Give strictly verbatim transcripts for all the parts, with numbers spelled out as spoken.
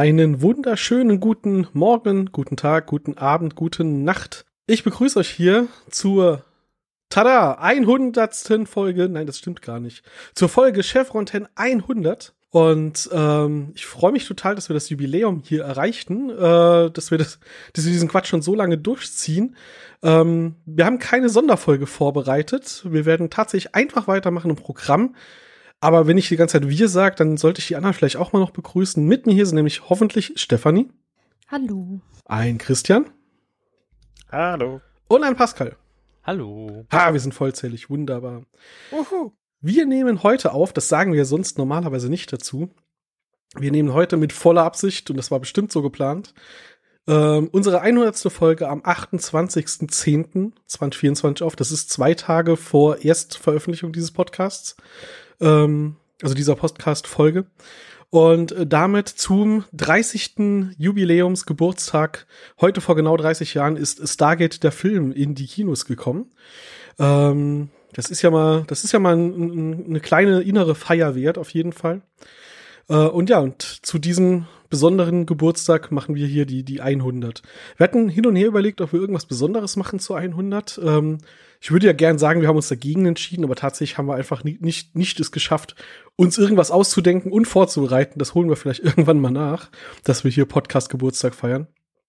Einen wunderschönen guten Morgen, guten Tag, guten Abend, gute Nacht. Ich begrüße euch hier zur, tada, hundertsten Folge, nein, das stimmt gar nicht, zur Folge Chevronten hundert. Und ähm, ich freue mich total, dass wir das Jubiläum hier erreichten, äh, dass wir das, dass wir diesen Quatsch schon so lange durchziehen. Ähm, wir haben keine Sonderfolge vorbereitet. Wir werden tatsächlich einfach weitermachen im Programm. Aber wenn ich die ganze Zeit wir sage, dann sollte ich die anderen vielleicht auch mal noch begrüßen. Mit mir hier sind nämlich hoffentlich Stefanie. Hallo. Ein Christian. Hallo. Und ein Pascal. Hallo. Ha, wir sind vollzählig, wunderbar. Uhu. Wir nehmen heute auf, das sagen wir sonst normalerweise nicht dazu. Wir nehmen heute mit voller Absicht, und das war bestimmt so geplant, ähm, unsere hundertste Folge am achtundzwanzigsten zehnten zweitausendvierundzwanzig auf. Das ist zwei Tage vor Erstveröffentlichung dieses Podcasts. Ähm, also dieser Podcast-Folge. Und äh, damit zum dreißigsten Jubiläumsgeburtstag, heute vor genau dreißig Jahren, ist Stargate, der Film, in die Kinos gekommen. Ähm, das ist ja mal, das ist ja mal ein, ein, eine kleine innere Feier wert, auf jeden Fall. Äh, und ja, und zu diesem besonderen Geburtstag machen wir hier die, die hundert. Wir hatten hin und her überlegt, ob wir irgendwas Besonderes machen zu hundert. Ähm, ich würde ja gern sagen, wir haben uns dagegen entschieden, aber tatsächlich haben wir einfach nie, nicht, nicht es geschafft, uns irgendwas auszudenken und vorzubereiten. Das holen wir vielleicht irgendwann mal nach, dass wir hier Podcast-Geburtstag feiern.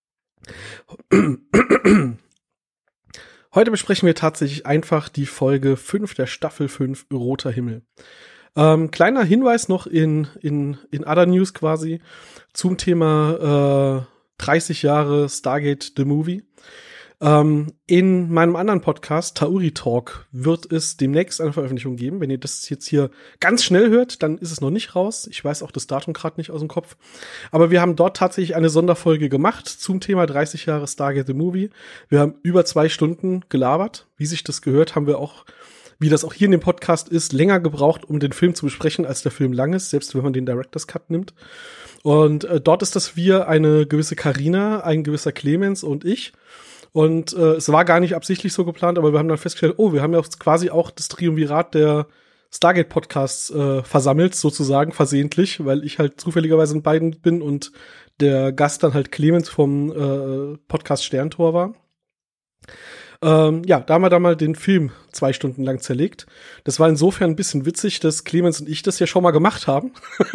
Heute besprechen wir tatsächlich einfach die Folge fünf der Staffel fünf, Roter Himmel. Ähm, kleiner Hinweis noch in, in, in Other News quasi zum Thema äh, dreißig Jahre Stargate The Movie. Ähm, in meinem anderen Podcast, Tauri Talk, wird es demnächst eine Veröffentlichung geben. Wenn ihr das jetzt hier ganz schnell hört, dann ist es noch nicht raus. Ich weiß auch das Datum gerade nicht aus dem Kopf. Aber wir haben dort tatsächlich eine Sonderfolge gemacht zum Thema dreißig Jahre Stargate The Movie. Wir haben über zwei Stunden gelabert. Wie sich das gehört, haben wir auch, wie das auch hier in dem Podcast ist, länger gebraucht, um den Film zu besprechen, als der Film lang ist, selbst wenn man den Director's Cut nimmt. Und äh, dort ist das wir, eine gewisse Carina, ein gewisser Clemens und ich. Und äh, es war gar nicht absichtlich so geplant, aber wir haben dann festgestellt, oh, wir haben ja quasi auch das Triumvirat der Stargate-Podcasts äh, versammelt, sozusagen, versehentlich, weil ich halt zufälligerweise in beiden bin und der Gast dann halt Clemens vom äh, Podcast Sterntor war. Ähm, ja, da haben wir da mal den Film zwei Stunden lang zerlegt. Das war insofern ein bisschen witzig, dass Clemens und ich das ja schon mal gemacht haben.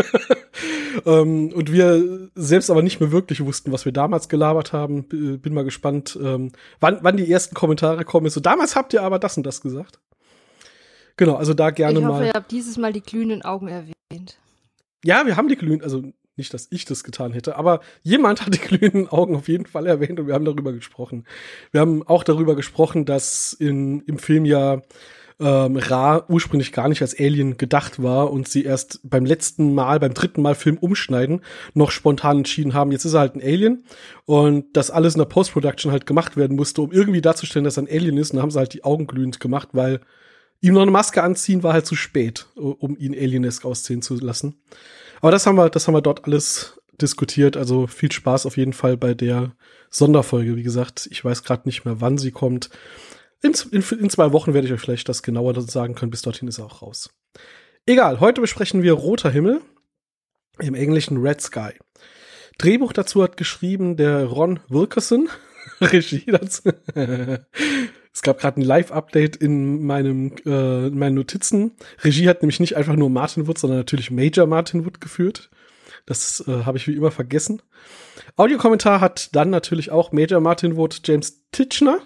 ähm, und wir selbst aber nicht mehr wirklich wussten, was wir damals gelabert haben. B- bin mal gespannt, ähm, wann, wann die ersten Kommentare kommen. So, damals habt ihr aber das und das gesagt. Genau, also da gerne mal. Ich hoffe, ihr habt dieses Mal die glühenden Augen erwähnt. Ja, wir haben die glühenden, also nicht, dass ich das getan hätte, aber jemand hat die glühenden Augen auf jeden Fall erwähnt und wir haben darüber gesprochen. Wir haben auch darüber gesprochen, dass in, im Film ja ähm, Ra ursprünglich gar nicht als Alien gedacht war und sie erst beim letzten Mal, beim dritten Mal Film umschneiden, noch spontan entschieden haben, jetzt ist er halt ein Alien und dass alles in der Post-Production halt gemacht werden musste, um irgendwie darzustellen, dass er ein Alien ist, und dann haben sie halt die Augen glühend gemacht, weil ihm noch eine Maske anziehen war halt zu spät, um ihn alienesk aussehen zu lassen. Aber das haben wir, das haben wir dort alles diskutiert. Also viel Spaß auf jeden Fall bei der Sonderfolge. Wie gesagt, ich weiß gerade nicht mehr, wann sie kommt. In, in, in zwei Wochen werde ich euch vielleicht das genauer sagen können. Bis dorthin ist er auch raus. Egal, heute besprechen wir Roter Himmel, im Englischen Red Sky. Drehbuch dazu hat geschrieben der Ron Wilkerson. Regie dazu. Es gab gerade ein Live-Update in meinem äh, in meinen Notizen. Regie hat nämlich nicht einfach nur Martin Wood, sondern natürlich Major Martin Wood geführt. Das äh, habe ich wie immer vergessen. Audiokommentar hat dann natürlich auch Major Martin Wood, James Titchener.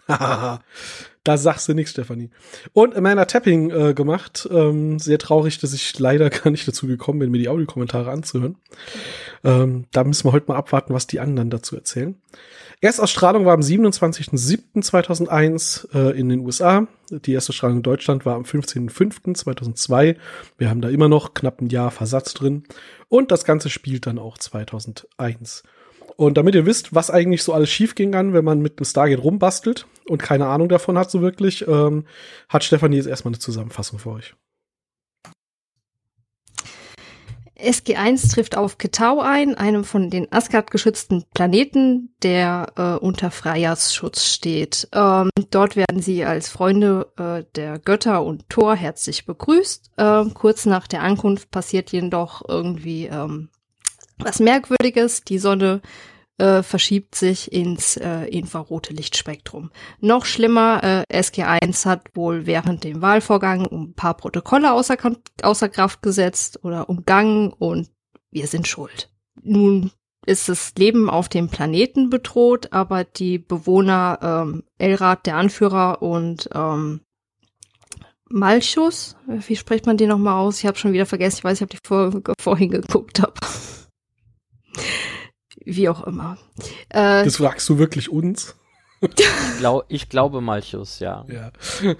Da sagst du nichts, Stefanie. Und Amanda Tapping äh, gemacht. Ähm, sehr traurig, dass ich leider gar nicht dazu gekommen bin, mir die Audiokommentare anzuhören. Ähm, da müssen wir heute mal abwarten, was die anderen dazu erzählen. Erstausstrahlung war am siebenundzwanzigsten siebten zweitausendeins äh, in den U S A. Die Erstausstrahlung in Deutschland war am fünfzehnten fünften zweitausendzwei. Wir haben da immer noch knapp ein Jahr Versatz drin. Und das Ganze spielt dann auch zweitausendeins. Und damit ihr wisst, was eigentlich so alles schief ging an, wenn man mit dem Stargate rumbastelt und keine Ahnung davon hat so wirklich, ähm, hat Stefanie jetzt erstmal eine Zusammenfassung für euch. S G eins trifft auf Ketau ein, einem von den Asgard geschützten Planeten, der äh, unter Freyas Schutz steht. Ähm, dort werden sie als Freunde äh, der Götter und Thor herzlich begrüßt. Ähm, kurz nach der Ankunft passiert jedoch irgendwie ähm, Was Merkwürdiges, die Sonne äh, verschiebt sich ins äh, infrarote Lichtspektrum. Noch schlimmer, äh, S G eins hat wohl während dem Wahlvorgang ein paar Protokolle außer, außer Kraft gesetzt oder umgangen und wir sind schuld. Nun ist das Leben auf dem Planeten bedroht, aber die Bewohner ähm, Elrad, der Anführer, und ähm, Malchus, wie spricht man den nochmal aus? Ich habe schon wieder vergessen, ich weiß nicht, ob ich vor, vorhin geguckt habe. Wie auch immer. Äh, das fragst du wirklich uns? Ich, glaub, ich glaube Malchus, ja. Ja.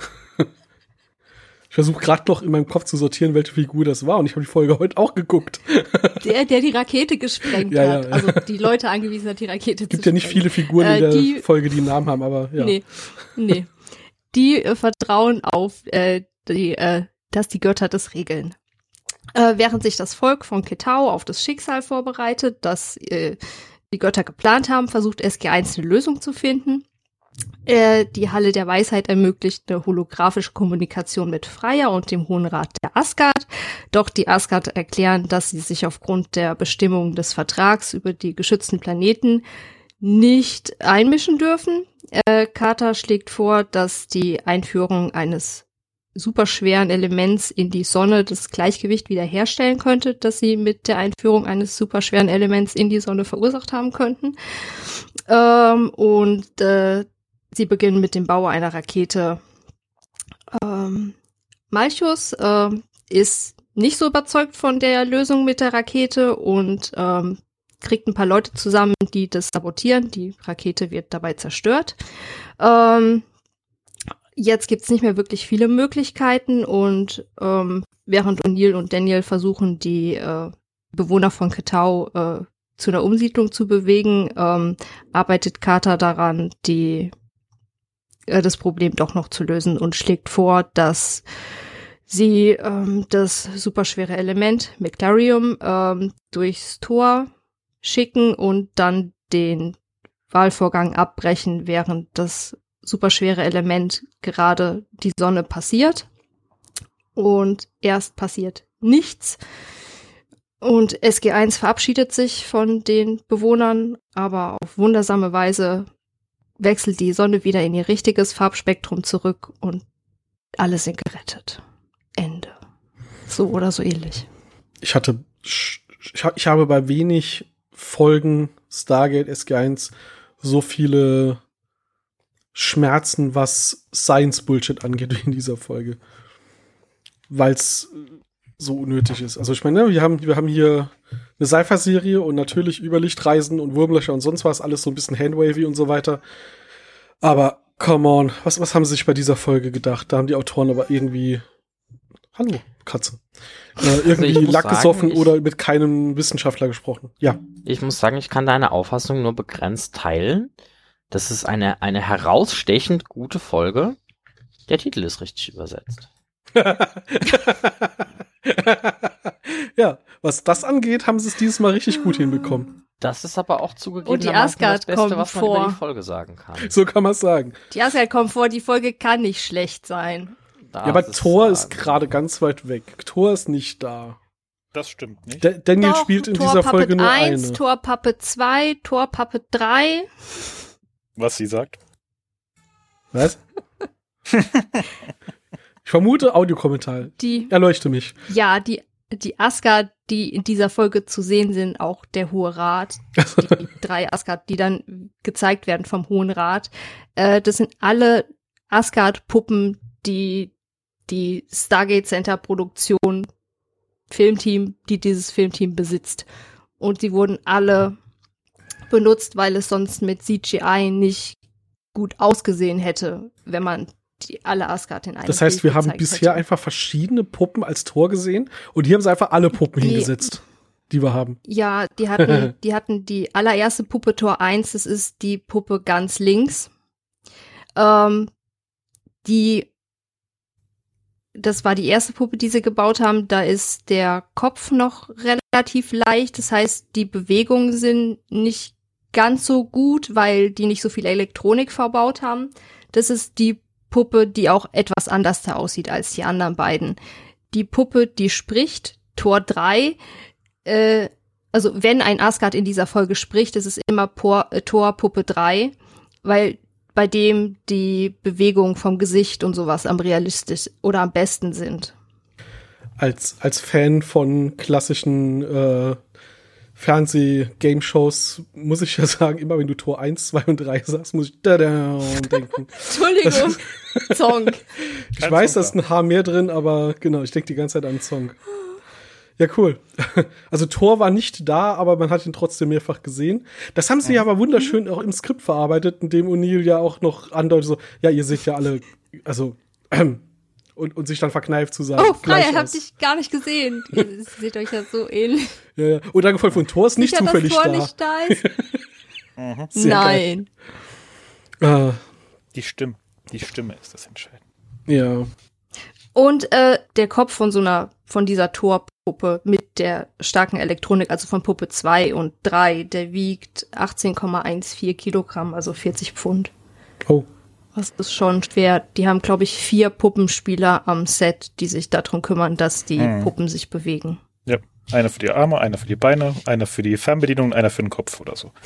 Ich versuche gerade noch in meinem Kopf zu sortieren, welche Figur das war, und ich habe die Folge heute auch geguckt. Der, der die Rakete gesprengt ja, hat. Ja, ja. Also die Leute angewiesen hat, die Rakete Gibt zu ja nicht sprengen. viele Figuren äh, in der die, Folge, die einen Namen haben, aber ja. Nee, nee. Die äh, vertrauen auf, äh, die, äh, dass die Götter das regeln. Äh, während sich das Volk von Ketau auf das Schicksal vorbereitet, das äh, die Götter geplant haben, versucht S G eins eine Lösung zu finden. Äh, die Halle der Weisheit ermöglicht eine holographische Kommunikation mit Freya und dem Hohen Rat der Asgard. Doch die Asgard erklären, dass sie sich aufgrund der Bestimmungen des Vertrags über die geschützten Planeten nicht einmischen dürfen. Äh, Carter schlägt vor, dass die Einführung eines superschweren Elements in die Sonne das Gleichgewicht wiederherstellen könnte, das sie mit der Einführung eines superschweren Elements in die Sonne verursacht haben könnten. Ähm, und äh, sie beginnen mit dem Bau einer Rakete. Ähm, Malchus äh, ist nicht so überzeugt von der Lösung mit der Rakete und ähm, kriegt ein paar Leute zusammen, die das sabotieren. Die Rakete wird dabei zerstört. Ähm, jetzt gibt's nicht mehr wirklich viele Möglichkeiten und ähm, während O'Neill und Daniel versuchen, die äh, Bewohner von Ketau äh, zu einer Umsiedlung zu bewegen, ähm, arbeitet Carter daran, die äh, das Problem doch noch zu lösen und schlägt vor, dass sie ähm, das superschwere Element Meclarium ähm, durchs Tor schicken und dann den Wahlvorgang abbrechen, während das superschwere Element gerade die Sonne passiert. Und erst passiert nichts. Und S G eins verabschiedet sich von den Bewohnern, aber auf wundersame Weise wechselt die Sonne wieder in ihr richtiges Farbspektrum zurück und alle sind gerettet. Ende. So oder so ähnlich. Ich hatte, ich, ich habe bei wenig Folgen Stargate S G eins so viele Schmerzen, was Science-Bullshit angeht, wie in dieser Folge. Weil es so unnötig ist. Also ich meine, wir haben, wir haben hier eine Sci-Fi-Serie und natürlich Überlichtreisen und Wurmlöcher und sonst was, alles so ein bisschen handwavy und so weiter. Aber come on, was, was haben sie sich bei dieser Folge gedacht? Da haben die Autoren aber irgendwie, hallo, Katze, äh, irgendwie also Lack sagen, gesoffen ich, oder mit keinem Wissenschaftler gesprochen. Ja. Ich muss sagen, ich kann deine Auffassung nur begrenzt teilen. Das ist eine, eine herausstechend gute Folge. Der Titel ist richtig übersetzt. Ja, was das angeht, haben sie es dieses Mal richtig gut hinbekommen. Das ist aber auch zugegeben Und die Asgard das Beste, kommen was man vor. über die Folge sagen kann. So kann man es sagen. Die Asgard kommt vor, die Folge kann nicht schlecht sein. Das Ja, aber Thor sagen. ist gerade ganz weit weg. Thor ist nicht da. Das stimmt nicht. Da- Daniel Doch, spielt in Tor dieser Puppet Folge nur eins, eine. Tor Puppet zwei, Tor Puppet drei. Was sie sagt. Was? Ich vermute Audiokommentar. Die, Erleuchte mich. ja, die, die Asgard, die in dieser Folge zu sehen sind, auch der Hohe Rat, die drei Asgard, die dann gezeigt werden vom Hohen Rat, äh, das sind alle Asgard-Puppen, die die Stargate Center Produktion Filmteam, die dieses Filmteam besitzt. Und sie wurden alle benutzt, weil es sonst mit C G I nicht gut ausgesehen hätte, wenn man die alle Asgard in einem Das heißt, Bild wir haben gezeigt bisher hätte. einfach verschiedene Puppen als Tor gesehen und hier haben sie einfach alle Puppen Die- hingesetzt, die wir haben. Ja, die hatten, die hatten die allererste Puppe Tor eins, das ist die Puppe ganz links. Ähm, die, das war die erste Puppe, die sie gebaut haben. Da ist der Kopf noch relativ leicht. Das heißt, die Bewegungen sind nicht ganz so gut, weil die nicht so viel Elektronik verbaut haben. Das ist die Puppe, die auch etwas anders da aussieht als die anderen beiden. Die Puppe, die spricht, Tor drei, äh, also wenn ein Asgard in dieser Folge spricht, ist es immer Por, äh, Thor Puppe drei, weil bei dem die Bewegung vom Gesicht und sowas am realistisch oder am besten sind. Als, als Fan von klassischen äh, Fernseh-Game-Shows muss ich ja sagen, immer wenn du Tor eins, zwei und drei sagst, muss ich da denken. Entschuldigung, Song. Ich Kein weiß, da ist ein Haar mehr drin, aber genau, ich denke die ganze Zeit an den Song. Ja, cool. Also Thor war nicht da, aber man hat ihn trotzdem mehrfach gesehen. Das haben sie ja aber wunderschön auch im Skript verarbeitet, in dem O'Neill ja auch noch andeutet, so, ja, ihr seht ja alle, also, ähm, und, und sich dann verkneift zu sagen. Oh, Freya, habt dich gar nicht gesehen. Ihr seht euch ja so ähnlich. Ja, ja. Und dann gefolgt von Thor ist nicht Sicher, zufällig dass Thor da. nicht da ist? Mhm. Nein. Ah. Die Stimme. Die Stimme ist das Entscheidende. Ja. Und äh, der Kopf von so einer, von dieser Thor-Puppe mit der starken Elektronik, also von Puppe zwei und drei, der wiegt achtzehn Komma vierzehn Kilogramm, also vierzig Pfund. Oh. Das ist schon schwer. Die haben, glaube ich, vier Puppenspieler am Set, die sich darum kümmern, dass die hm. Puppen sich bewegen. Ja, einer für die Arme, einer für die Beine, einer für die Fernbedienung und einer für den Kopf oder so.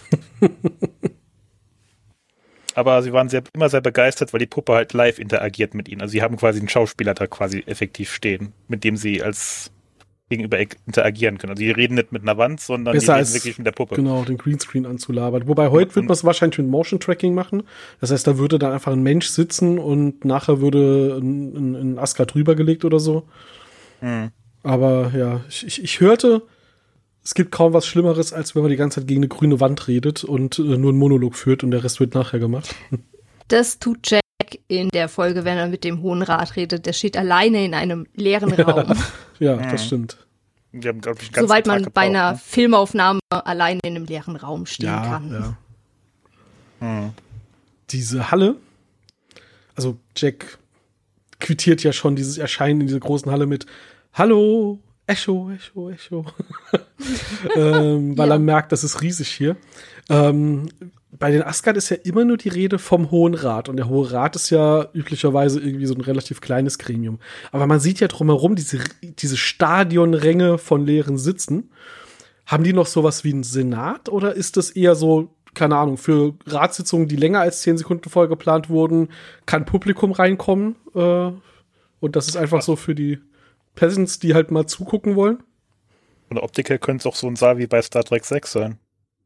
Aber sie waren sehr, immer sehr begeistert, weil die Puppe halt live interagiert mit ihnen. Also sie haben quasi einen Schauspieler da quasi effektiv stehen, mit dem sie als gegenüber interagieren können. Also die reden nicht mit einer Wand, sondern Besser die reden als, wirklich mit der Puppe. Genau, den Greenscreen anzulabern. Wobei heute wird man es wahrscheinlich mit Motion Tracking machen. Das heißt, da würde dann einfach ein Mensch sitzen und nachher würde ein, ein, ein Asgard drübergelegt oder so. Mhm. Aber ja, ich, ich, ich hörte, es gibt kaum was Schlimmeres, als wenn man die ganze Zeit gegen eine grüne Wand redet und äh, nur einen Monolog führt und der Rest wird nachher gemacht. Das tut Jack in der Folge, wenn er mit dem Hohen Rat redet. Der steht alleine in einem leeren Raum. Ja, ja, das stimmt. Die haben, glaub ich, den ganzen Soweit man Tag gebraucht, bei einer ne? Filmaufnahme alleine in einem leeren Raum stehen ja, kann. Ja. Hm. Diese Halle, also Jack quittiert ja schon dieses Erscheinen in dieser großen Halle mit Hallo, Echo, Echo, Echo. ähm, weil Ja. er merkt, das ist riesig hier. Ähm, bei den Asgard ist ja immer nur die Rede vom Hohen Rat. Und der Hohe Rat ist ja üblicherweise irgendwie so ein relativ kleines Gremium. Aber man sieht ja drumherum diese, diese Stadionränge von leeren Sitzen. Haben die noch sowas wie einen Senat? Oder ist das eher so, keine Ahnung, für Ratssitzungen, die länger als zehn Sekunden vorher geplant wurden, kann Publikum reinkommen? Äh, und das ist einfach so für die Peasants, die halt mal zugucken wollen? Von der Optik her könnte es auch so ein Saal wie bei Star Trek sechs sein.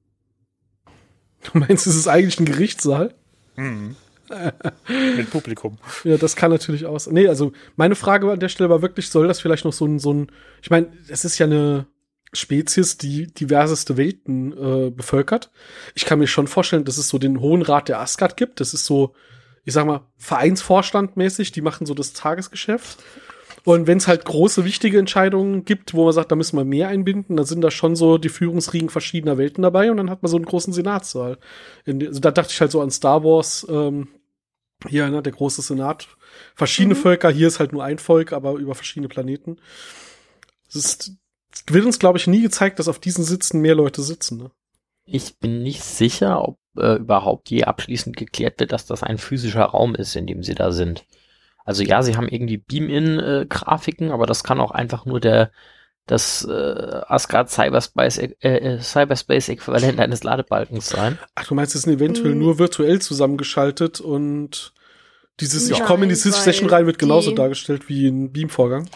Du meinst, es ist eigentlich ein Gerichtssaal? Mhm. Mit Publikum. Ja, das kann natürlich auch sein. Nee, also meine Frage an der Stelle war wirklich, soll das vielleicht noch so ein, so ein ich meine, es ist ja eine Spezies, die diverseste Welten äh, bevölkert. Ich kann mir schon vorstellen, dass es so den Hohen Rat der Asgard gibt. Das ist so, ich sag mal, Vereinsvorstandmäßig, die machen so das Tagesgeschäft. Und wenn es halt große, wichtige Entscheidungen gibt, wo man sagt, da müssen wir mehr einbinden, dann sind da schon so die Führungsriegen verschiedener Welten dabei und dann hat man so einen großen Senatssaal. In die, also da dachte ich halt so an Star Wars, ähm, hier, ne, der große Senat. Verschiedene mhm. Völker, hier ist halt nur ein Volk, aber über verschiedene Planeten. Es ist, wird uns, glaube ich, nie gezeigt, dass auf diesen Sitzen mehr Leute sitzen. Ne? Ich bin nicht sicher, ob äh, überhaupt je abschließend geklärt wird, dass das ein physischer Raum ist, in dem sie da sind. Also ja, sie haben irgendwie Beam-In-Grafiken, aber das kann auch einfach nur der das äh, Asgard Cyberspace äh, äh, Cyberspace-Äquivalent eines Ladebalkens sein. Ach, du meinst, es sind eventuell mhm. nur virtuell zusammengeschaltet und dieses Nein, Ich komme in die Sith-Session rein wird genauso die, dargestellt wie ein Beam-Vorgang?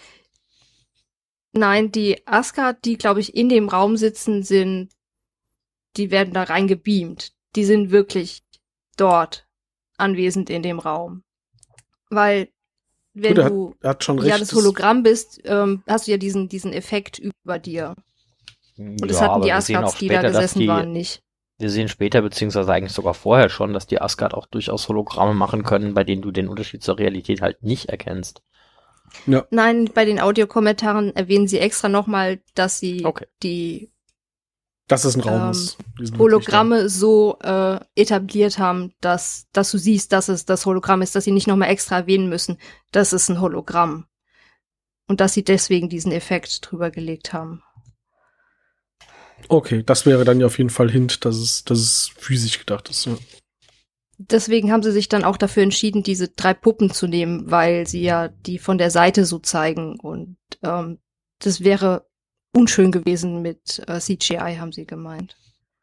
Nein, die Asgard, die, glaube ich, in dem Raum sitzen, sind, die werden da rein gebeamt. Die sind wirklich dort anwesend in dem Raum. Weil wenn Gut, er du hat, er hat schon recht, ja das Hologramm bist, ähm, hast du ja diesen diesen Effekt über dir. Und das ja, hatten die wir sehen Asgards, auch die da später, dass gesessen die- waren, nicht. Wir sehen später, beziehungsweise eigentlich sogar vorher schon, dass die Asgard auch durchaus Hologramme machen können, bei denen du den Unterschied zur Realität halt nicht erkennst. Ja. Nein, bei den Audiokommentaren erwähnen sie extra nochmal, dass sie Okay. die Dass es ein Raum ähm, ist. Die sind wirklich Hologramme so äh, etabliert haben, dass, dass du siehst, dass es das Hologramm ist, dass sie nicht nochmal extra erwähnen müssen, das ist ein Hologramm. Und dass sie deswegen diesen Effekt drüber gelegt haben. da. Okay, das wäre dann ja auf jeden Fall Hint, dass es, dass es physisch gedacht ist. Ja. Deswegen haben sie sich dann auch dafür entschieden, diese drei Puppen zu nehmen, weil sie ja die von der Seite so zeigen. Und ähm, das wäre unschön gewesen mit äh, C G I, haben sie gemeint.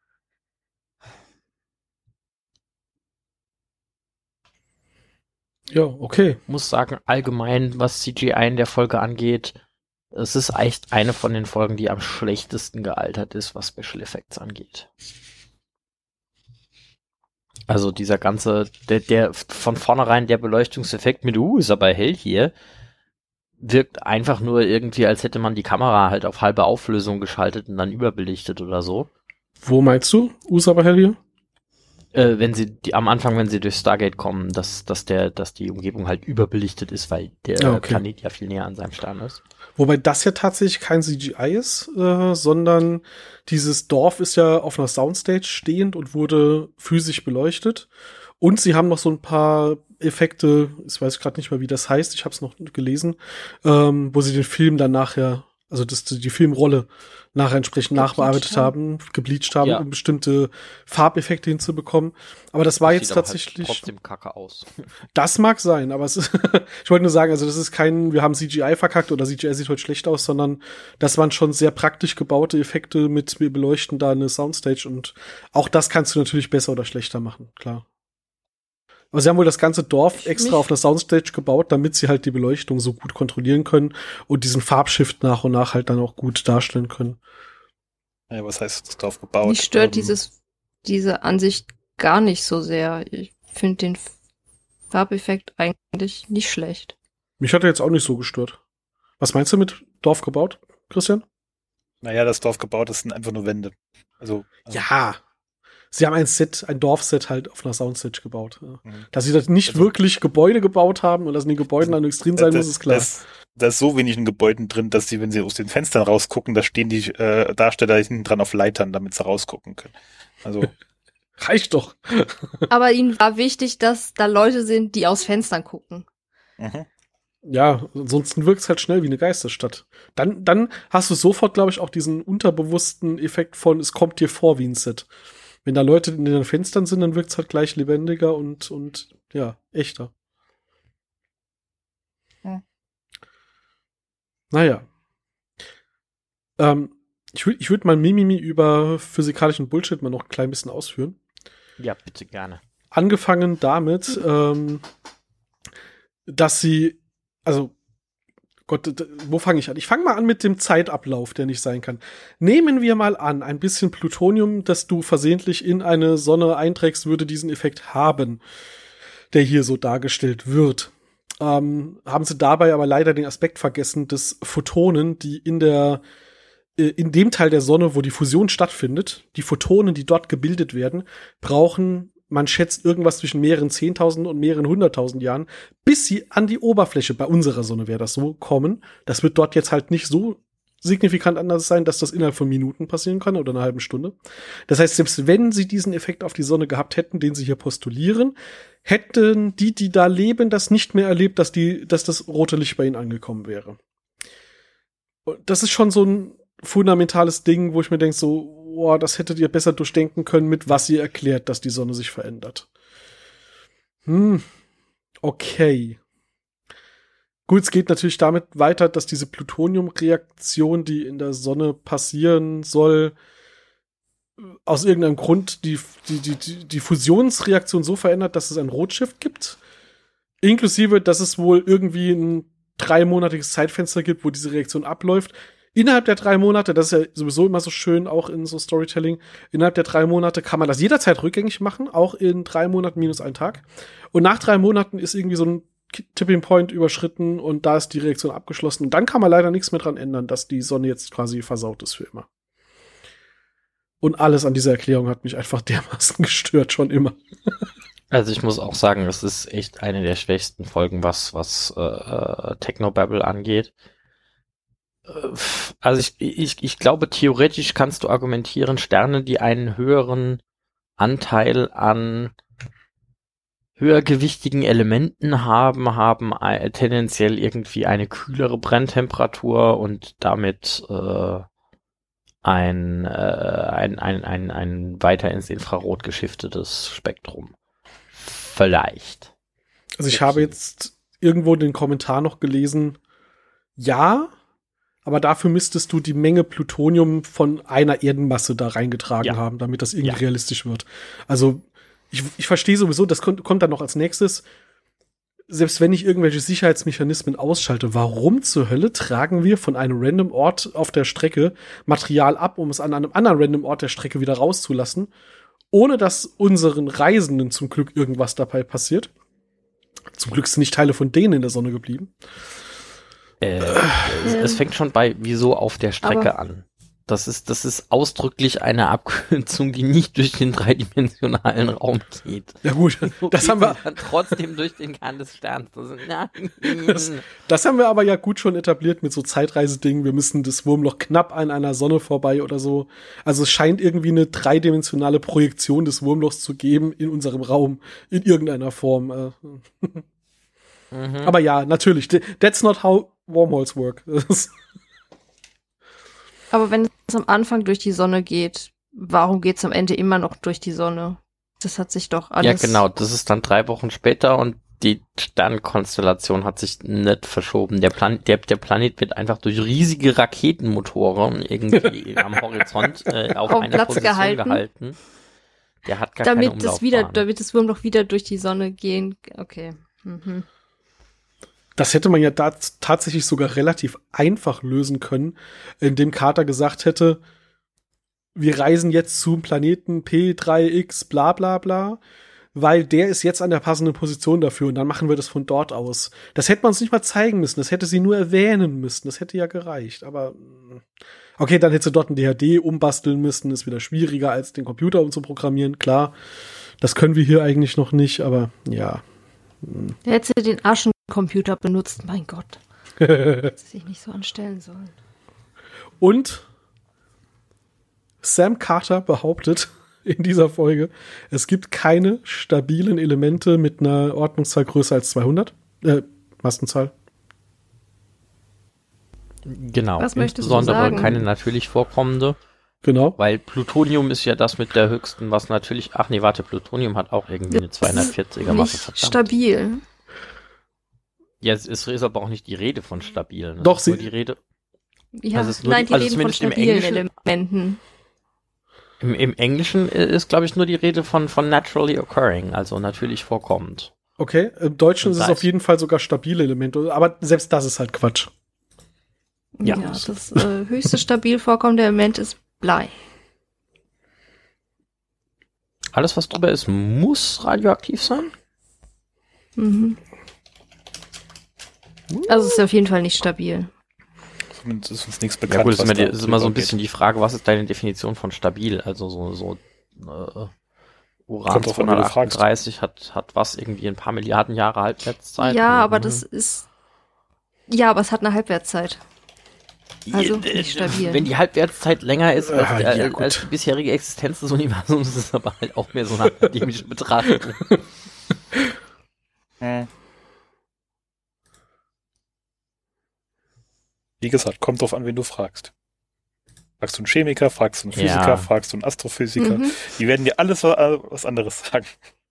Ja, okay. Muss sagen, allgemein, was C G I in der Folge angeht, es ist echt eine von den Folgen, die am schlechtesten gealtert ist, was Special Effects angeht. Also dieser ganze, der, der von vornherein der Beleuchtungseffekt mit, uh, ist aber hell hier, wirkt einfach nur irgendwie, als hätte man die Kamera halt auf halbe Auflösung geschaltet und dann überbelichtet oder so. Wo meinst du, Usaba Hell hier? Äh, wenn sie, die, am Anfang, wenn sie durch Stargate kommen, dass, dass der, dass die Umgebung halt überbelichtet ist, weil der Ah, okay. Planet ja viel näher an seinem Stern ist. Wobei das ja tatsächlich kein C G I ist, äh, sondern dieses Dorf ist ja auf einer Soundstage stehend und wurde physisch beleuchtet. Und sie haben noch so ein paar Effekte, ich weiß gerade nicht mehr, wie das heißt, ich habe es noch gelesen, ähm, wo sie den Film dann nachher, also das, die Filmrolle nachher entsprechend Gebleached nachbearbeitet haben. haben, gebleached haben, Ja. um bestimmte Farbeffekte hinzubekommen. Aber das war Das jetzt sieht aber tatsächlich. halt trotzdem kacke aus. Das mag sein, aber es ist, ich wollte nur sagen, also das ist kein, wir haben C G I verkackt oder C G I sieht heute schlecht aus, sondern das waren schon sehr praktisch gebaute Effekte mit, wir beleuchten da eine Soundstage und auch das kannst du natürlich besser oder schlechter machen, klar. Aber sie haben wohl das ganze Dorf extra Mich- auf einer Soundstage gebaut, damit sie halt die Beleuchtung so gut kontrollieren können und diesen Farbshift nach und nach halt dann auch gut darstellen können. Ja, was heißt das Dorf gebaut? Mich stört Ähm, dieses, diese Ansicht gar nicht so sehr. Ich finde den F- Farbeffekt eigentlich nicht schlecht. Mich hat er jetzt auch nicht so gestört. Was meinst du mit Dorf gebaut, Christian? Naja, das Dorf gebaut, das sind einfach nur Wände. Also, also Ja. Sie haben ein Set, ein Dorfset halt auf einer Soundstage gebaut. Ja. Mhm. Dass sie das nicht Also- wirklich Gebäude gebaut haben und dass in den Gebäuden dann nichts drin sein das, muss, ist klar. Das, da ist so wenig in Gebäuden drin, dass sie, wenn sie aus den Fenstern rausgucken, da stehen die äh, Darsteller hinten dran auf Leitern, damit sie rausgucken können. Also, Reicht doch. Aber ihnen war wichtig, dass da Leute sind, die aus Fenstern gucken. mhm. Ja, ansonsten wirkt es halt schnell wie eine Geisterstadt. Dann, dann hast du sofort, glaube ich, auch diesen unterbewussten Effekt von, es kommt dir vor wie ein Set. Wenn da Leute in den Fenstern sind, dann wirkt es halt gleich lebendiger und, und ja, echter. Ja. Naja. Ähm, ich würde ich würd mal Mimimi über physikalischen Bullshit mal noch ein klein bisschen ausführen. Ja, bitte gerne. Angefangen damit, ähm, dass sie, also Gott, d- wo fange ich an? Ich fange mal an mit dem Zeitablauf, der nicht sein kann. Nehmen wir mal an, ein bisschen Plutonium, das du versehentlich in eine Sonne einträgst, würde diesen Effekt haben, der hier so dargestellt wird. Ähm, haben sie dabei aber leider den Aspekt vergessen, dass Photonen, die in der äh, in dem Teil der Sonne, wo die Fusion stattfindet, die Photonen, die dort gebildet werden, brauchen, man schätzt irgendwas zwischen mehreren Zehntausend und mehreren hunderttausend Jahren, bis sie an die Oberfläche, bei unserer Sonne wäre das so, kommen. Das wird dort jetzt halt nicht so signifikant anders sein, dass das innerhalb von Minuten passieren kann oder einer halben Stunde. Das heißt, selbst wenn sie diesen Effekt auf die Sonne gehabt hätten, den sie hier postulieren, hätten die, die da leben, das nicht mehr erlebt, dass die, dass das rote Licht bei ihnen angekommen wäre. Und das ist schon so ein fundamentales Ding, wo ich mir denke, so, boah, das hättet ihr besser durchdenken können, mit was ihr erklärt, dass die Sonne sich verändert. Hm, okay. Gut, es geht natürlich damit weiter, dass diese Plutoniumreaktion, die in der Sonne passieren soll, aus irgendeinem Grund die, die, die, die Fusionsreaktion so verändert, dass es ein Rotshift gibt. Inklusive, dass es wohl irgendwie ein dreimonatiges Zeitfenster gibt, wo diese Reaktion abläuft. Innerhalb der drei Monate, das ist ja sowieso immer so schön, auch in so Storytelling, innerhalb der drei Monate kann man das jederzeit rückgängig machen, auch in drei Monaten minus einen Tag. Und nach drei Monaten ist irgendwie so ein Tipping Point überschritten und da ist die Reaktion abgeschlossen. Und dann kann man leider nichts mehr dran ändern, dass die Sonne jetzt quasi versaut ist für immer. Und alles an dieser Erklärung hat mich einfach dermaßen gestört, schon immer. Also ich muss auch sagen, es ist echt eine der schwächsten Folgen, was, was äh, Technobabble angeht. Also ich, ich, ich glaube, theoretisch kannst du argumentieren, Sterne, die einen höheren Anteil an höhergewichtigen Elementen haben, haben äh, tendenziell irgendwie eine kühlere Brenntemperatur und damit äh, ein, äh, ein, ein, ein, ein weiter ins Infrarot geschiftetes Spektrum. Vielleicht. Also ich habe jetzt irgendwo den Kommentar noch gelesen, ja, aber dafür müsstest du die Menge Plutonium von einer Erdenmasse da reingetragen Ja. haben, damit das irgendwie Ja. realistisch wird. Also ich, ich verstehe sowieso, das kommt, kommt dann noch als nächstes. Selbst wenn ich irgendwelche Sicherheitsmechanismen ausschalte, warum zur Hölle tragen wir von einem random Ort auf der Strecke Material ab, um es an einem anderen random Ort der Strecke wieder rauszulassen, ohne dass unseren Reisenden zum Glück irgendwas dabei passiert? Zum Glück sind nicht Teile von denen in der Sonne geblieben. Äh, es, es fängt schon bei wieso auf der Strecke Aber- an. Das ist, das ist ausdrücklich eine Abkürzung, die nicht durch den dreidimensionalen Raum geht. Ja gut, So das geht haben wir, sie dann trotzdem durch den Kern des Sterns. Das ist, nein. Das- das haben wir aber ja gut schon etabliert mit so Zeitreisedingen. Wir müssen das Wurmloch knapp an einer Sonne vorbei oder so. Also es scheint irgendwie eine dreidimensionale Projektion des Wurmlochs zu geben in unserem Raum in irgendeiner Form. Äh. Mhm. Aber ja, natürlich. That's not how wormholes work. Das- Aber wenn es am Anfang durch die Sonne geht, warum geht es am Ende immer noch durch die Sonne? Das hat sich doch alles... Ja, genau. Das ist dann drei Wochen später und die Sternkonstellation hat sich nicht verschoben. Der, Plan der, der Planet wird einfach durch riesige Raketenmotoren irgendwie am Horizont äh, auf, Auf einer Platz Position gehalten. gehalten. Der hat gar keine damit Umlaufbahn. das wieder, damit das Wurmloch wieder durch die Sonne gehen. Okay. Mhm. Das hätte man ja da tatsächlich sogar relativ einfach lösen können, indem Carter gesagt hätte, wir reisen jetzt zum Planeten P drei X bla bla bla, weil der ist jetzt an der passenden Position dafür und dann machen wir das von dort aus. Das hätte man uns nicht mal zeigen müssen, das hätte sie nur erwähnen müssen, das hätte ja gereicht, aber okay, dann hätte sie dort ein D H D umbasteln müssen, ist wieder schwieriger als den Computer umzuprogrammieren, klar, das können wir hier eigentlich noch nicht, aber ja. Der hätte den Aschencomputer benutzt, mein Gott. Hätte sich nicht so anstellen sollen. Und Sam Carter behauptet in dieser Folge, es gibt keine stabilen Elemente mit einer Ordnungszahl größer als zweihundert. Äh, Massenzahl. Genau. Was möchtest du Insbesondere sagen? keine natürlich vorkommende, Genau. weil Plutonium ist ja das mit der höchsten, was natürlich, ach nee, warte, Plutonium hat auch irgendwie eine zweihundertvierziger Masse. Nicht Verdammt. stabil. Ja, es ist, ist aber auch nicht die Rede von stabilen. Es Doch, ist nur sie- die Rede. Ja, Also es ist nur nein, die- die also reden von zumindest im stabilen Englischen- Elementen. Im, Im Englischen ist, glaube ich, nur die Rede von, von naturally occurring, also natürlich vorkommend. Okay, im Deutschen Und ist es da auf ist- jeden Fall sogar stabile Elemente, aber selbst das ist halt Quatsch. Ja. Ja, das äh, höchste stabil vorkommende Element ist Blei. Alles, was drüber ist, muss radioaktiv sein? Mhm. Also es ist auf jeden Fall nicht stabil. Zumindest ist uns nichts Ja bekannt. gut, es ist, was immer, die, da ist immer so ein drüber bisschen geht. die Frage, was ist deine Definition von stabil? Also so, so äh, Uran Kommt drauf an, wen du zweihundertachtunddreißig hat, hat was, irgendwie ein paar Milliarden Jahre Halbwertszeit? Ja, Mhm. aber das ist... Ja, aber es hat eine Halbwertszeit. Also Äh, nicht stabil. Wenn die Halbwertszeit länger ist als, Ah, der, ja, als, gut. als die bisherige Existenz des Universums, ist es aber halt auch mehr so eine akademische Betrachtung. Wie gesagt, kommt drauf an, wen du fragst. Fragst du einen Chemiker, fragst du einen Ja. Physiker, fragst du einen Astrophysiker. Mhm. Die werden dir alles wa- was anderes sagen.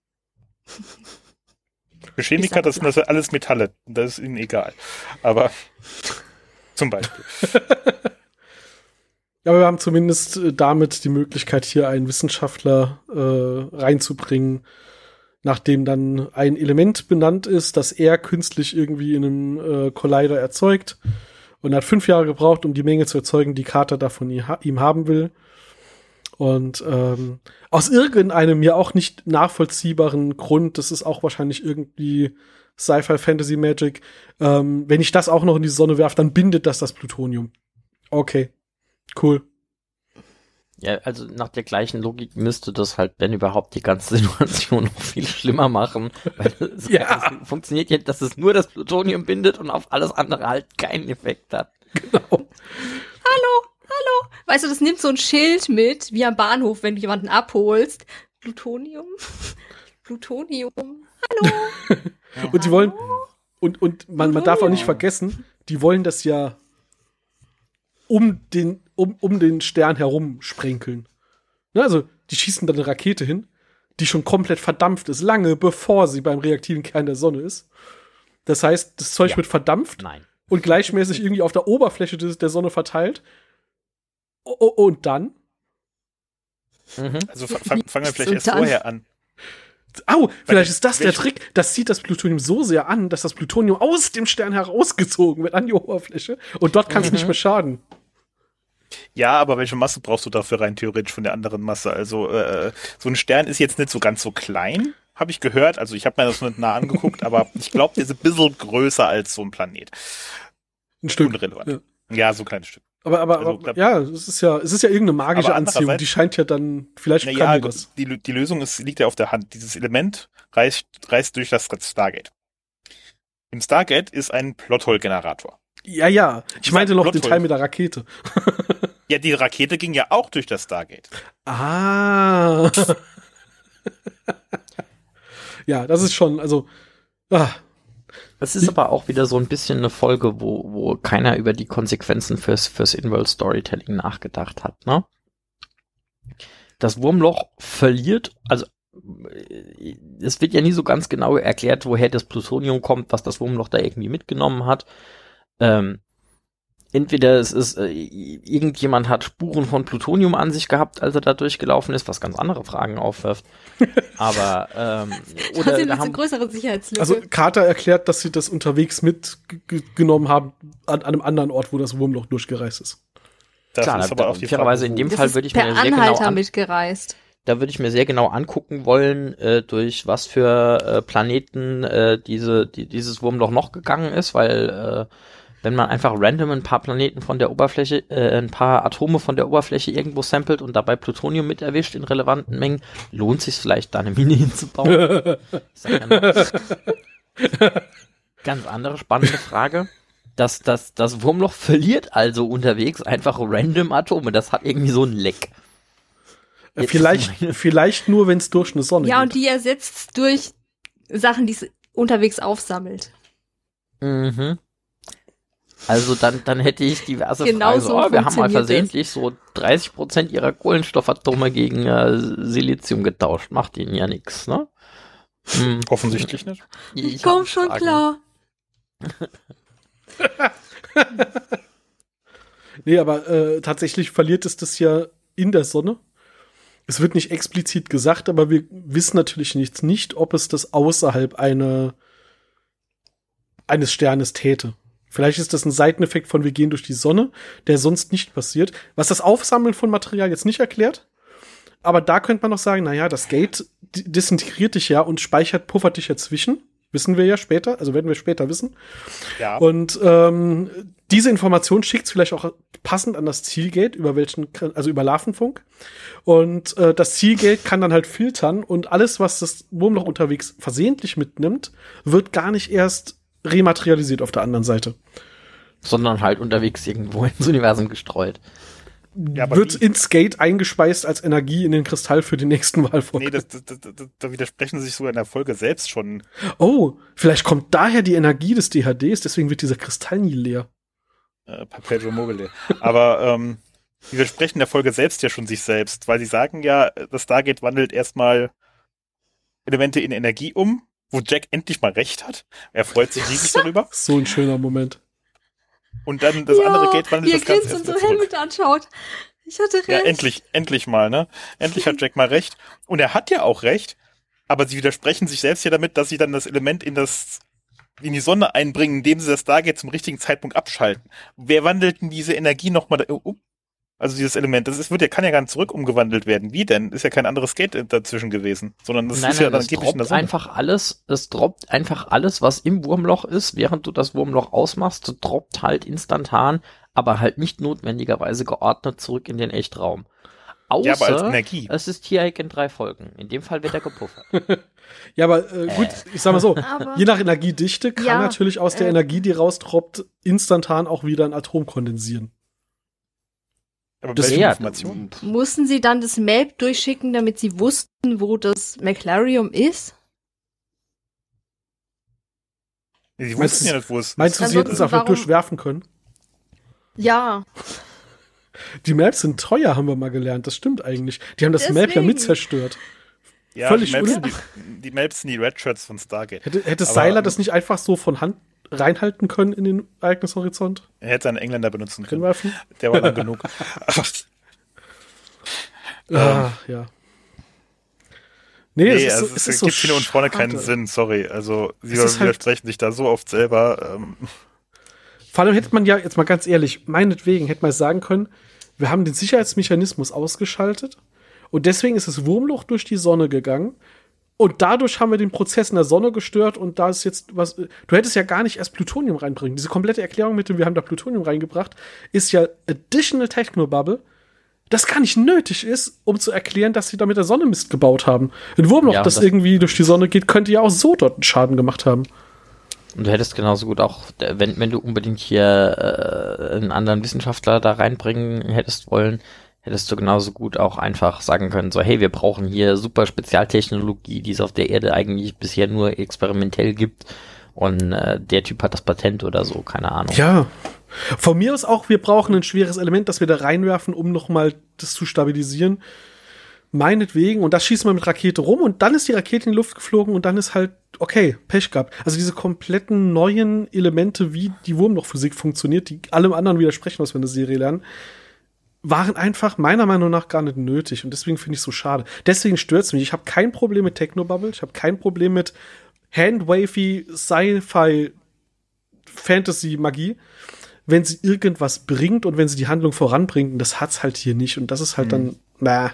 Für Chemiker, sag das sind das alles Metalle. Das ist ihnen egal. Aber zum Beispiel. Aber wir haben zumindest äh, damit die Möglichkeit, hier einen Wissenschaftler äh, reinzubringen, nachdem dann ein Element benannt ist, das er künstlich irgendwie in einem äh, Collider erzeugt. Und er hat fünf Jahre gebraucht, um die Menge zu erzeugen, die Carter davon ihm haben will. Und ähm, aus irgendeinem mir auch nicht nachvollziehbaren Grund, das ist auch wahrscheinlich irgendwie Sci-Fi, Fantasy, Magic, ähm, wenn ich das auch noch in die Sonne werfe, dann bindet das das Plutonium. Okay, cool. Ja, also nach der gleichen Logik müsste das halt, wenn überhaupt, die ganze Situation noch viel schlimmer machen. Weil es, Ja. es funktioniert ja, dass es nur das Plutonium bindet und auf alles andere halt keinen Effekt hat. Genau. Hallo, hallo. Weißt du, das nimmt so ein Schild mit, wie am Bahnhof, wenn du jemanden abholst. Plutonium? Plutonium? Hallo? Und sie wollen, und, und man, man darf auch nicht vergessen, die wollen das ja um den, um, um den Stern herum sprenkeln. Ne, also, die schießen da eine Rakete hin, die schon komplett verdampft ist, lange bevor sie beim reaktiven Kern der Sonne ist. Das heißt, das Zeug Ja. wird verdampft, Nein. und gleichmäßig irgendwie auf der Oberfläche des, der Sonne verteilt. Oh, oh, und dann? Mhm. Also fangen fang wir vielleicht Und erst dann? vorher an. Au, vielleicht ist das der welche- Trick. Das zieht das Plutonium so sehr an, dass das Plutonium aus dem Stern herausgezogen wird an die Oberfläche. Und dort kann es Mhm. nicht mehr schaden. Ja, aber welche Masse brauchst du dafür rein theoretisch von der anderen Masse? Also äh, so ein Stern ist jetzt nicht so ganz so klein, habe ich gehört. Also ich habe mir das nicht nah angeguckt, aber ich glaube, der ist ein bisschen größer als so ein Planet. Ein Stück. Unrelevant. Ja. Ja, so ein kleines Stück. Aber, aber, Also, aber glaub- ja, es ist ja, es ist ja irgendeine magische Aber Anziehung. andererseits- Die scheint ja dann, vielleicht kann Naja, die das. die, Lö- die Lösung ist, liegt ja auf der Hand. Dieses Element reist, reist durch das Stargate. Im Stargate ist ein Plothole-Generator. Ja, ja. Ich Dieser meinte noch den Plothole- Teil mit der Rakete. Ja, die Rakete ging ja auch durch das Stargate. Ah. Ja, das ist schon, also, ah, Es ist aber auch wieder so ein bisschen eine Folge, wo, wo keiner über die Konsequenzen fürs, fürs In-World Storytelling nachgedacht hat, ne? Das Wurmloch verliert, also äh, es wird ja nie so ganz genau erklärt, woher das Plutonium kommt, was das Wurmloch da irgendwie mitgenommen hat. Ähm, entweder es ist, äh, irgendjemand hat Spuren von Plutonium an sich gehabt, als er da durchgelaufen ist, was ganz andere Fragen aufwirft. Aber, ähm, Da oder sind da wir eine haben, größere Sicherheitslücke. also Carter erklärt, dass sie das unterwegs mitgenommen haben an, an einem anderen Ort, wo das Wurmloch durchgereist ist. Das klar, ist da, aber auch die fairerweise Frage, in dem das Fall ist würde ich per mir sehr genau Anhalter an, mitgereist. da würde ich mir sehr genau angucken wollen, äh, durch was für äh, Planeten äh, diese die, dieses Wurmloch noch gegangen ist, weil äh, wenn man einfach random ein paar Planeten von der Oberfläche, äh, ein paar Atome von der Oberfläche irgendwo samplet und dabei Plutonium mit erwischt in relevanten Mengen, lohnt sich vielleicht da eine Mine hinzubauen? Ich sag ja noch. Ganz andere spannende Frage. Das, das, das Wurmloch verliert also unterwegs einfach random Atome. Das hat irgendwie so ein Leck. Äh, Jetzt Vielleicht, ist meine- vielleicht nur, wenn es durch eine Sonne Ja, und geht. die ersetzt durch Sachen, die es unterwegs aufsammelt. Mhm. Also dann, dann hätte ich diverse Genau Fragen. so Oh, wir haben mal funktioniert versehentlich so dreißig Prozent ihrer Kohlenstoffatome gegen äh, Silizium getauscht. Macht ihnen ja nichts, ne? Hm. offensichtlich nicht. Ich Komm hab schon Fragen. klar. Nee, aber äh, tatsächlich verliert es das ja in der Sonne. Es wird nicht explizit gesagt, aber wir wissen natürlich nichts, nicht, ob es das außerhalb einer, eines Sternes täte. Vielleicht ist das ein Seiteneffekt von wir gehen durch die Sonne, der sonst nicht passiert. Was das Aufsammeln von Material jetzt nicht erklärt. Aber da könnte man noch sagen, naja, das Gate d- disintegriert dich ja und speichert, puffert dich ja zwischen. Wissen wir ja später, also werden wir später wissen. Ja. Und ähm, diese Information schickt es vielleicht auch passend an das Zielgate, über welchen, also über Larvenfunk. Und äh, das Zielgate kann dann halt filtern und alles, was das Wurmloch unterwegs versehentlich mitnimmt, wird gar nicht erst rematerialisiert auf der anderen Seite. Sondern halt unterwegs irgendwo ins Universum gestreut. Ja, aber Wird wie? ins Gate eingespeist als Energie in den Kristall für den nächsten Wahlvorgang. Nee, das, das, das, das, da widersprechen sie sich sogar in der Folge selbst schon. Oh, vielleicht kommt daher die Energie des D H Ds, deswegen wird dieser Kristall nie leer. Äh, Perpetuum mobile. Aber ähm, die widersprechen der Folge selbst ja schon sich selbst, weil sie sagen ja, das Stargate wandelt erstmal Elemente in Energie um, wo Jack endlich mal recht hat. Er freut sich riesig darüber. So ein schöner Moment. Und dann das andere Gate wandelt wie das er Ganze grinst und erst so wieder zurück. Helmut anschaut. Ich hatte recht. Ja, endlich, endlich mal, ne? Endlich hat Jack mal recht. Und er hat ja auch recht, aber sie widersprechen sich selbst ja damit, dass sie dann das Element in das in die Sonne einbringen, indem sie das Stargate zum richtigen Zeitpunkt abschalten. Wer wandelt denn diese Energie nochmal um? Also dieses Element, das ist, wird ja, kann ja gar nicht zurück umgewandelt werden. Wie denn? Ist ja kein anderes Gate dazwischen gewesen, sondern das Nein, ist ja nein, dann es angeblich in der droppt Sonne. einfach alles, es droppt einfach alles, was im Wurmloch ist, während du das Wurmloch ausmachst, droppt halt instantan, aber halt nicht notwendigerweise geordnet zurück in den Echtraum. Außer, Ja, aber als Energie. es ist T-Ike in drei Folgen. In dem Fall wird er gepuffert. Ja, aber äh, gut, ich sag mal so, Aber je nach Energiedichte kann Ja, natürlich aus der äh, Energie, die raustroppt, instantan auch wieder ein Atom kondensieren. Aber das- welche Ja, Informationen? mussten sie dann das Map durchschicken, damit sie wussten, wo das McLarium ist? Sie Meinst wussten du- ja nicht, wo es Meinst du, ist. sie hätten es Ansonsten auch nicht warum- durchwerfen können? Ja. Die Maps sind teuer, haben wir mal gelernt. Das stimmt eigentlich. Die haben das Map ja Deswegen. mit zerstört. Ja, völlig die Maps, un- sind die, die Maps sind die Red Shirts von Stargate. Hätte, hätte Aber- Seiler das nicht einfach so von Hand reinhalten können in den Ereignishorizont? Er hätte einen Engländer benutzen können. Hinwerfen? Der war lang genug. Ah, ja. Nee, Nee, es ist, also so, es, es ist gibt so hinten und vorne keinen schade. Sinn, sorry. Also sie Es ist halt- widersprechen sich da so oft selber. Ähm, Vor allem hätte man ja, jetzt mal ganz ehrlich, meinetwegen hätte man sagen können, wir haben den Sicherheitsmechanismus ausgeschaltet und deswegen ist das Wurmloch durch die Sonne gegangen und dadurch haben wir den Prozess in der Sonne gestört und da ist jetzt was, du hättest ja gar nicht erst Plutonium reinbringen. Diese komplette Erklärung mit dem, wir haben da Plutonium reingebracht, ist ja additional Technobubble, das gar nicht nötig ist, um zu erklären, dass sie da mit der Sonne Mist gebaut haben. Ein Wurmloch, Ja, das, das- irgendwie durch die Sonne geht, könnte ja auch so dort einen Schaden gemacht haben. Und du hättest genauso gut auch, wenn, wenn du unbedingt hier äh, einen anderen Wissenschaftler da reinbringen hättest wollen, hättest du genauso gut auch einfach sagen können, so, hey, wir brauchen hier super Spezialtechnologie, die es auf der Erde eigentlich bisher nur experimentell gibt. Und äh, der Typ hat das Patent oder so, keine Ahnung. Ja. Von mir aus auch, wir brauchen ein schweres Element, das wir da reinwerfen, um nochmal das zu stabilisieren. Meinetwegen. Und das schießen wir mit Rakete rum und dann ist die Rakete in die Luft geflogen und dann ist halt, okay, Pech gehabt. Also diese kompletten neuen Elemente, wie die Wurmlochphysik funktioniert, die allem anderen widersprechen, was wir in der Serie lernen, waren einfach meiner Meinung nach gar nicht nötig. Und deswegen finde ich es so schade. Deswegen stört es mich. Ich habe kein Problem mit Technobubble. Ich habe kein Problem mit Handwavy, Sci-Fi, Fantasy-Magie, wenn sie irgendwas bringt und wenn sie die Handlung voranbringt. Und das hat's halt hier nicht. Und das ist halt dann, na.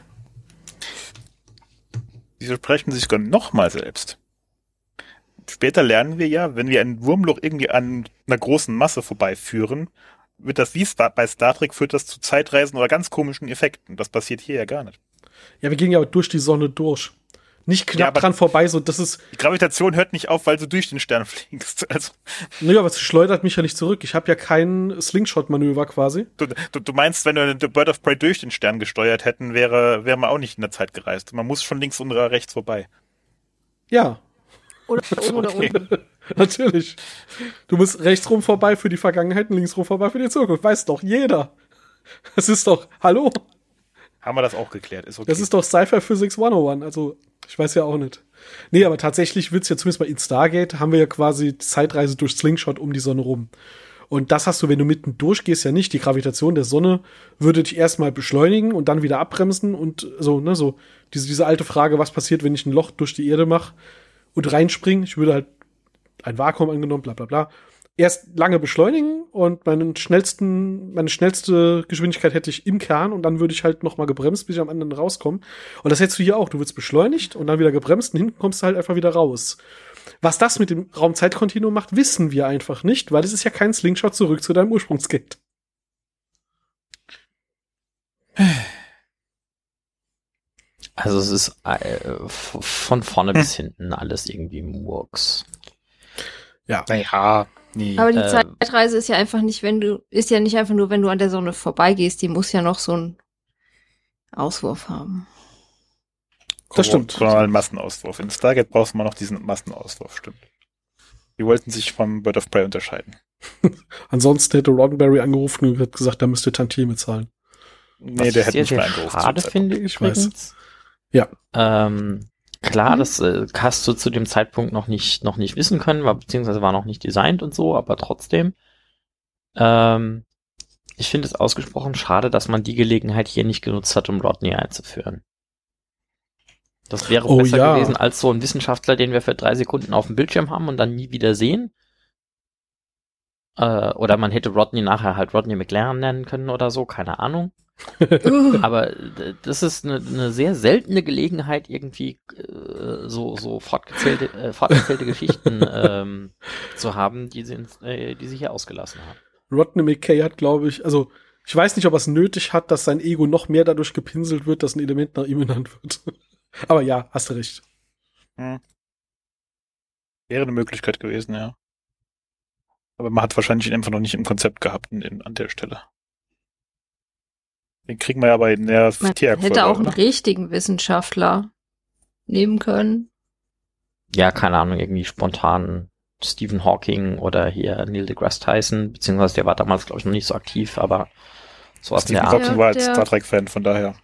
Sie versprechen sich sogar nochmal selbst. Später lernen wir ja, wenn wir ein Wurmloch irgendwie an einer großen Masse vorbeiführen, wird das wie Star- bei Star Trek führt das zu Zeitreisen oder ganz komischen Effekten. Das passiert hier ja gar nicht. Ja, wir gehen ja durch die Sonne durch. Nicht knapp Ja, aber- dran vorbei, so, das ist, Die Gravitation hört nicht auf, weil du durch den Stern fliegst. Also naja, aber es schleudert mich ja nicht zurück. Ich habe ja kein Slingshot-Manöver quasi. du, du, du meinst, wenn wir The Bird of Prey durch den Stern gesteuert hätten, wäre, wäre man auch nicht in der Zeit gereist. Man muss schon links oder rechts vorbei. Ja, Oder oben oder Okay. unten. natürlich. Du musst rechts rum vorbei für die Vergangenheit und links rum vorbei für die Zukunft. Weiß doch jeder. Das ist doch, hallo, Haben wir das auch geklärt? Ist okay. das ist doch Sci-Fi Physics hunderteins. Also, ich weiß ja auch nicht. Nee, aber tatsächlich wird's ja zumindest mal in Stargate, haben wir ja quasi Zeitreise durch Slingshot um die Sonne rum. Und das hast du, wenn du mitten durchgehst, ja nicht. Die Gravitation der Sonne würde dich erstmal beschleunigen und dann wieder abbremsen und so, ne, so diese, diese alte Frage, was passiert, wenn ich ein Loch durch die Erde mache und reinspringe? Ich würde halt ein Vakuum angenommen, bla bla bla. Erst lange beschleunigen und meinen schnellsten, meine schnellste Geschwindigkeit hätte ich im Kern und dann würde ich halt noch mal gebremst, bis ich am anderen rauskomme. Und das hättest du hier auch. Du wirst beschleunigt und dann wieder gebremst und hinten kommst du halt einfach wieder raus. Was das mit dem Raumzeitkontinuum macht, wissen wir einfach nicht, weil es ist ja kein Slingshot zurück zu deinem Ursprungsgate. Also es ist äh, f- von vorne bis hinten alles irgendwie Murks. Naja, nee. Aber die Äh, Zeitreise ist ja einfach nicht, wenn du, ist ja nicht einfach nur, wenn du an der Sonne vorbeigehst, die muss ja noch so einen Auswurf haben. das stimmt. Koronalen Massenauswurf. In Stargate brauchst du mal noch diesen Massenauswurf, stimmt. Die wollten sich vom Bird of Prey unterscheiden. Ansonsten hätte Roddenberry angerufen und hat gesagt, da müsst ihr Tantieme zahlen. Nee, Was der ich hätte sehr, nicht mehr sehr angerufen. schade zum finde Ich weiß. übrigens. Ja. Ähm, klar, Mhm. das äh, hast du zu dem Zeitpunkt noch nicht noch nicht wissen können, war, beziehungsweise war noch nicht designt und so, aber trotzdem. Ähm, ich finde es ausgesprochen schade, dass man die Gelegenheit hier nicht genutzt hat, um Rodney einzuführen. Das wäre Oh besser ja. gewesen als so ein Wissenschaftler, den wir für drei Sekunden auf dem Bildschirm haben und dann nie wieder sehen. Äh, oder man hätte Rodney nachher halt Rodney McLaren nennen können oder so, keine Ahnung. Uh, Aber d- das ist eine, eine sehr seltene Gelegenheit, irgendwie äh, so, so fortgezählte, äh, forterzählte Geschichten ähm, zu haben, die sie, ins- äh, die sie hier ausgelassen haben. Rodney McKay hat, glaube ich, also ich weiß nicht, ob er es nötig hat, dass sein Ego noch mehr dadurch gepinselt wird, dass ein Element nach ihm benannt wird. Aber ja, hast du recht. Hm. Wäre eine Möglichkeit gewesen, ja. Aber man hat wahrscheinlich ihn einfach noch nicht im Konzept gehabt in, in, an der Stelle. Den kriegen wir ja bei der man Tierjagdfolge, hätte auch einen oder? richtigen Wissenschaftler nehmen können. Ja, keine Ahnung, irgendwie spontan Stephen Hawking oder hier Neil deGrasse Tyson, beziehungsweise der war damals, glaube ich, noch nicht so aktiv, aber sowas in Stephen der Art. Hawking war als Der- Star Trek-Fan, von daher.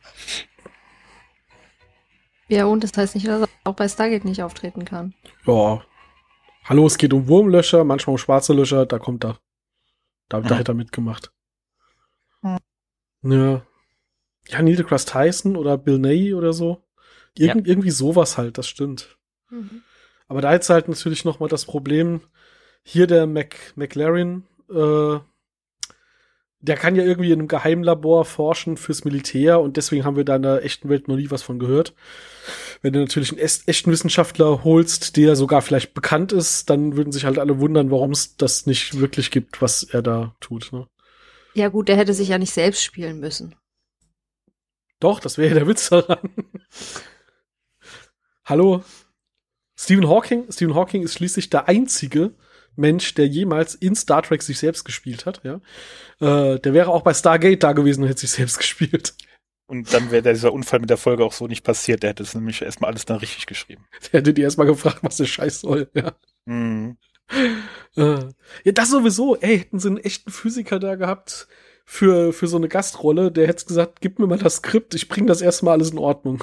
Ja, und das heißt nicht, dass er auch bei Stargate nicht auftreten kann. Ja, Hallo, es geht um Wurmlöcher, manchmal um schwarze Löcher, da kommt er. Da, da Mhm. hätte er mitgemacht. Mhm. Ja. Ja, Neil deGrasse Tyson oder Bill Nighy oder so. Irgend, Irgendwie sowas halt, das stimmt. Mhm. Aber da jetzt halt natürlich noch mal das Problem, hier der Mac, McLaren, äh, der kann ja irgendwie in einem Geheimlabor forschen fürs Militär und deswegen haben wir da in der echten Welt noch nie was von gehört. Wenn du natürlich einen echt- echten Wissenschaftler holst, der sogar vielleicht bekannt ist, dann würden sich halt alle wundern, warum es das nicht wirklich gibt, was er da tut. Ne? Ja gut, der hätte sich ja nicht selbst spielen müssen. Doch, das wäre ja der Witz daran. Hallo? Stephen Hawking, Stephen Hawking ist schließlich der einzige Mensch, der jemals in Star Trek sich selbst gespielt hat. Ja, äh, der wäre auch bei Stargate da gewesen und hätte sich selbst gespielt. Und dann wäre dieser Unfall mit der Folge auch so nicht passiert. Der hätte es nämlich erstmal alles dann richtig geschrieben. Der hätte die erstmal gefragt, was der Scheiß soll. Ja. Mhm. Äh, ja, das sowieso. Ey, hätten sie einen echten Physiker da gehabt für, für so eine Gastrolle, der hätte gesagt, gib mir mal das Skript, ich bring das erstmal alles in Ordnung.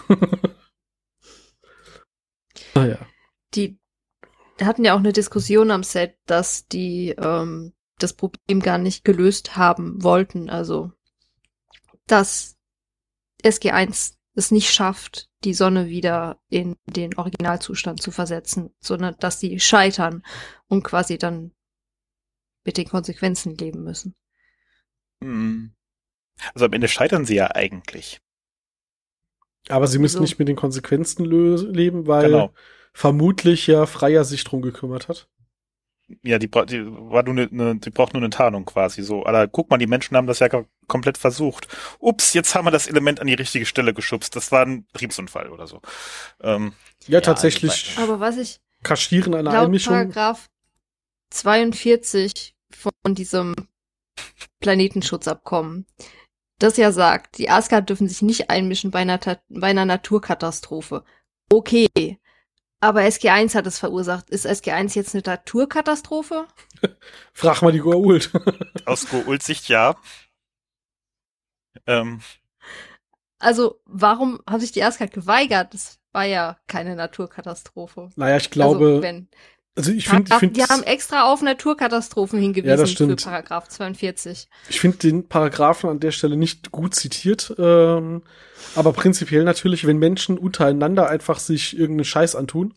Naja. Die hatten ja auch eine Diskussion am Set, dass die ähm, das Problem gar nicht gelöst haben wollten. Also, dass S G eins es nicht schafft, die Sonne wieder in den Originalzustand zu versetzen, sondern dass die scheitern und quasi dann mit den Konsequenzen leben müssen. Mhm. Also am Ende scheitern sie ja eigentlich. Aber sie müssen Wieso? nicht mit den Konsequenzen lö- leben, weil Genau. vermutlich ja Freier sich drum gekümmert hat. Ja, die, bra- die war nur eine, eine, die braucht nur eine Tarnung quasi so. Aber guck mal, die Menschen haben das ja kom- komplett versucht. Ups, jetzt haben wir das Element an die richtige Stelle geschubst. Das war ein Betriebsunfall oder so. Ähm, Ja, Ja, tatsächlich also Aber was ich kaschieren einer laut Einmischung. Paragraph zweiundvierzig von diesem Planetenschutzabkommen, das ja sagt, die Asgard dürfen sich nicht einmischen bei einer, Ta- bei einer Naturkatastrophe. Okay, aber S G eins hat es verursacht. Ist S G eins jetzt eine Naturkatastrophe? Frag mal die Goa'uld. aus Goa'uld-Sicht ja. Ähm, Also, warum haben sich die Asgard geweigert? Das war ja keine Naturkatastrophe. Naja, ich glaube, also, wenn, also ich finde, ich Paragraph- finde, die haben extra auf Naturkatastrophen hingewiesen Ja, das für stimmt. Paragraph zweiundvierzig. ich finde den Paragraphen an der Stelle nicht gut zitiert, ähm, aber prinzipiell natürlich, wenn Menschen untereinander einfach sich irgendeinen Scheiß antun.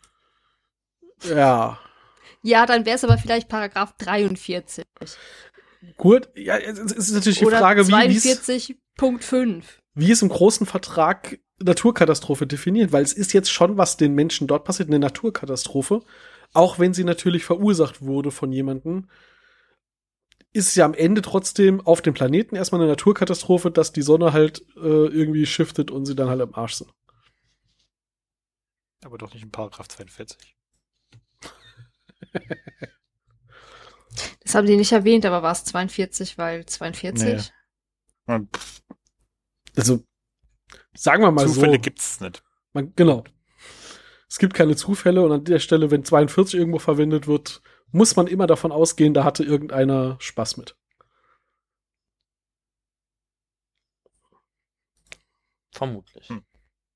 Ja, Ja, dann wäre es aber vielleicht Paragraph dreiundvierzig. gut. Ja, es es ist natürlich die Oder Frage, wie, wie es zweiundvierzig Punkt fünf. wie es im großen Vertrag Naturkatastrophe definiert, weil es ist jetzt schon, was den Menschen dort passiert, eine Naturkatastrophe, auch wenn sie natürlich verursacht wurde von jemandem, ist es ja am Ende trotzdem auf dem Planeten erstmal eine Naturkatastrophe, dass die Sonne halt äh, irgendwie shiftet und sie dann halt am Arsch sind. aber doch nicht in Paragraph zweiundvierzig. Das haben sie nicht erwähnt, aber war es zweiundvierzig, weil zweiundvierzig? Und pff, Also, sagen wir mal Zufälle so. gibt's nicht. Man, genau. Es gibt keine Zufälle und an der Stelle, wenn zweiundvierzig irgendwo verwendet wird, muss man immer davon ausgehen, da hatte irgendeiner Spaß mit. Vermutlich. Hm.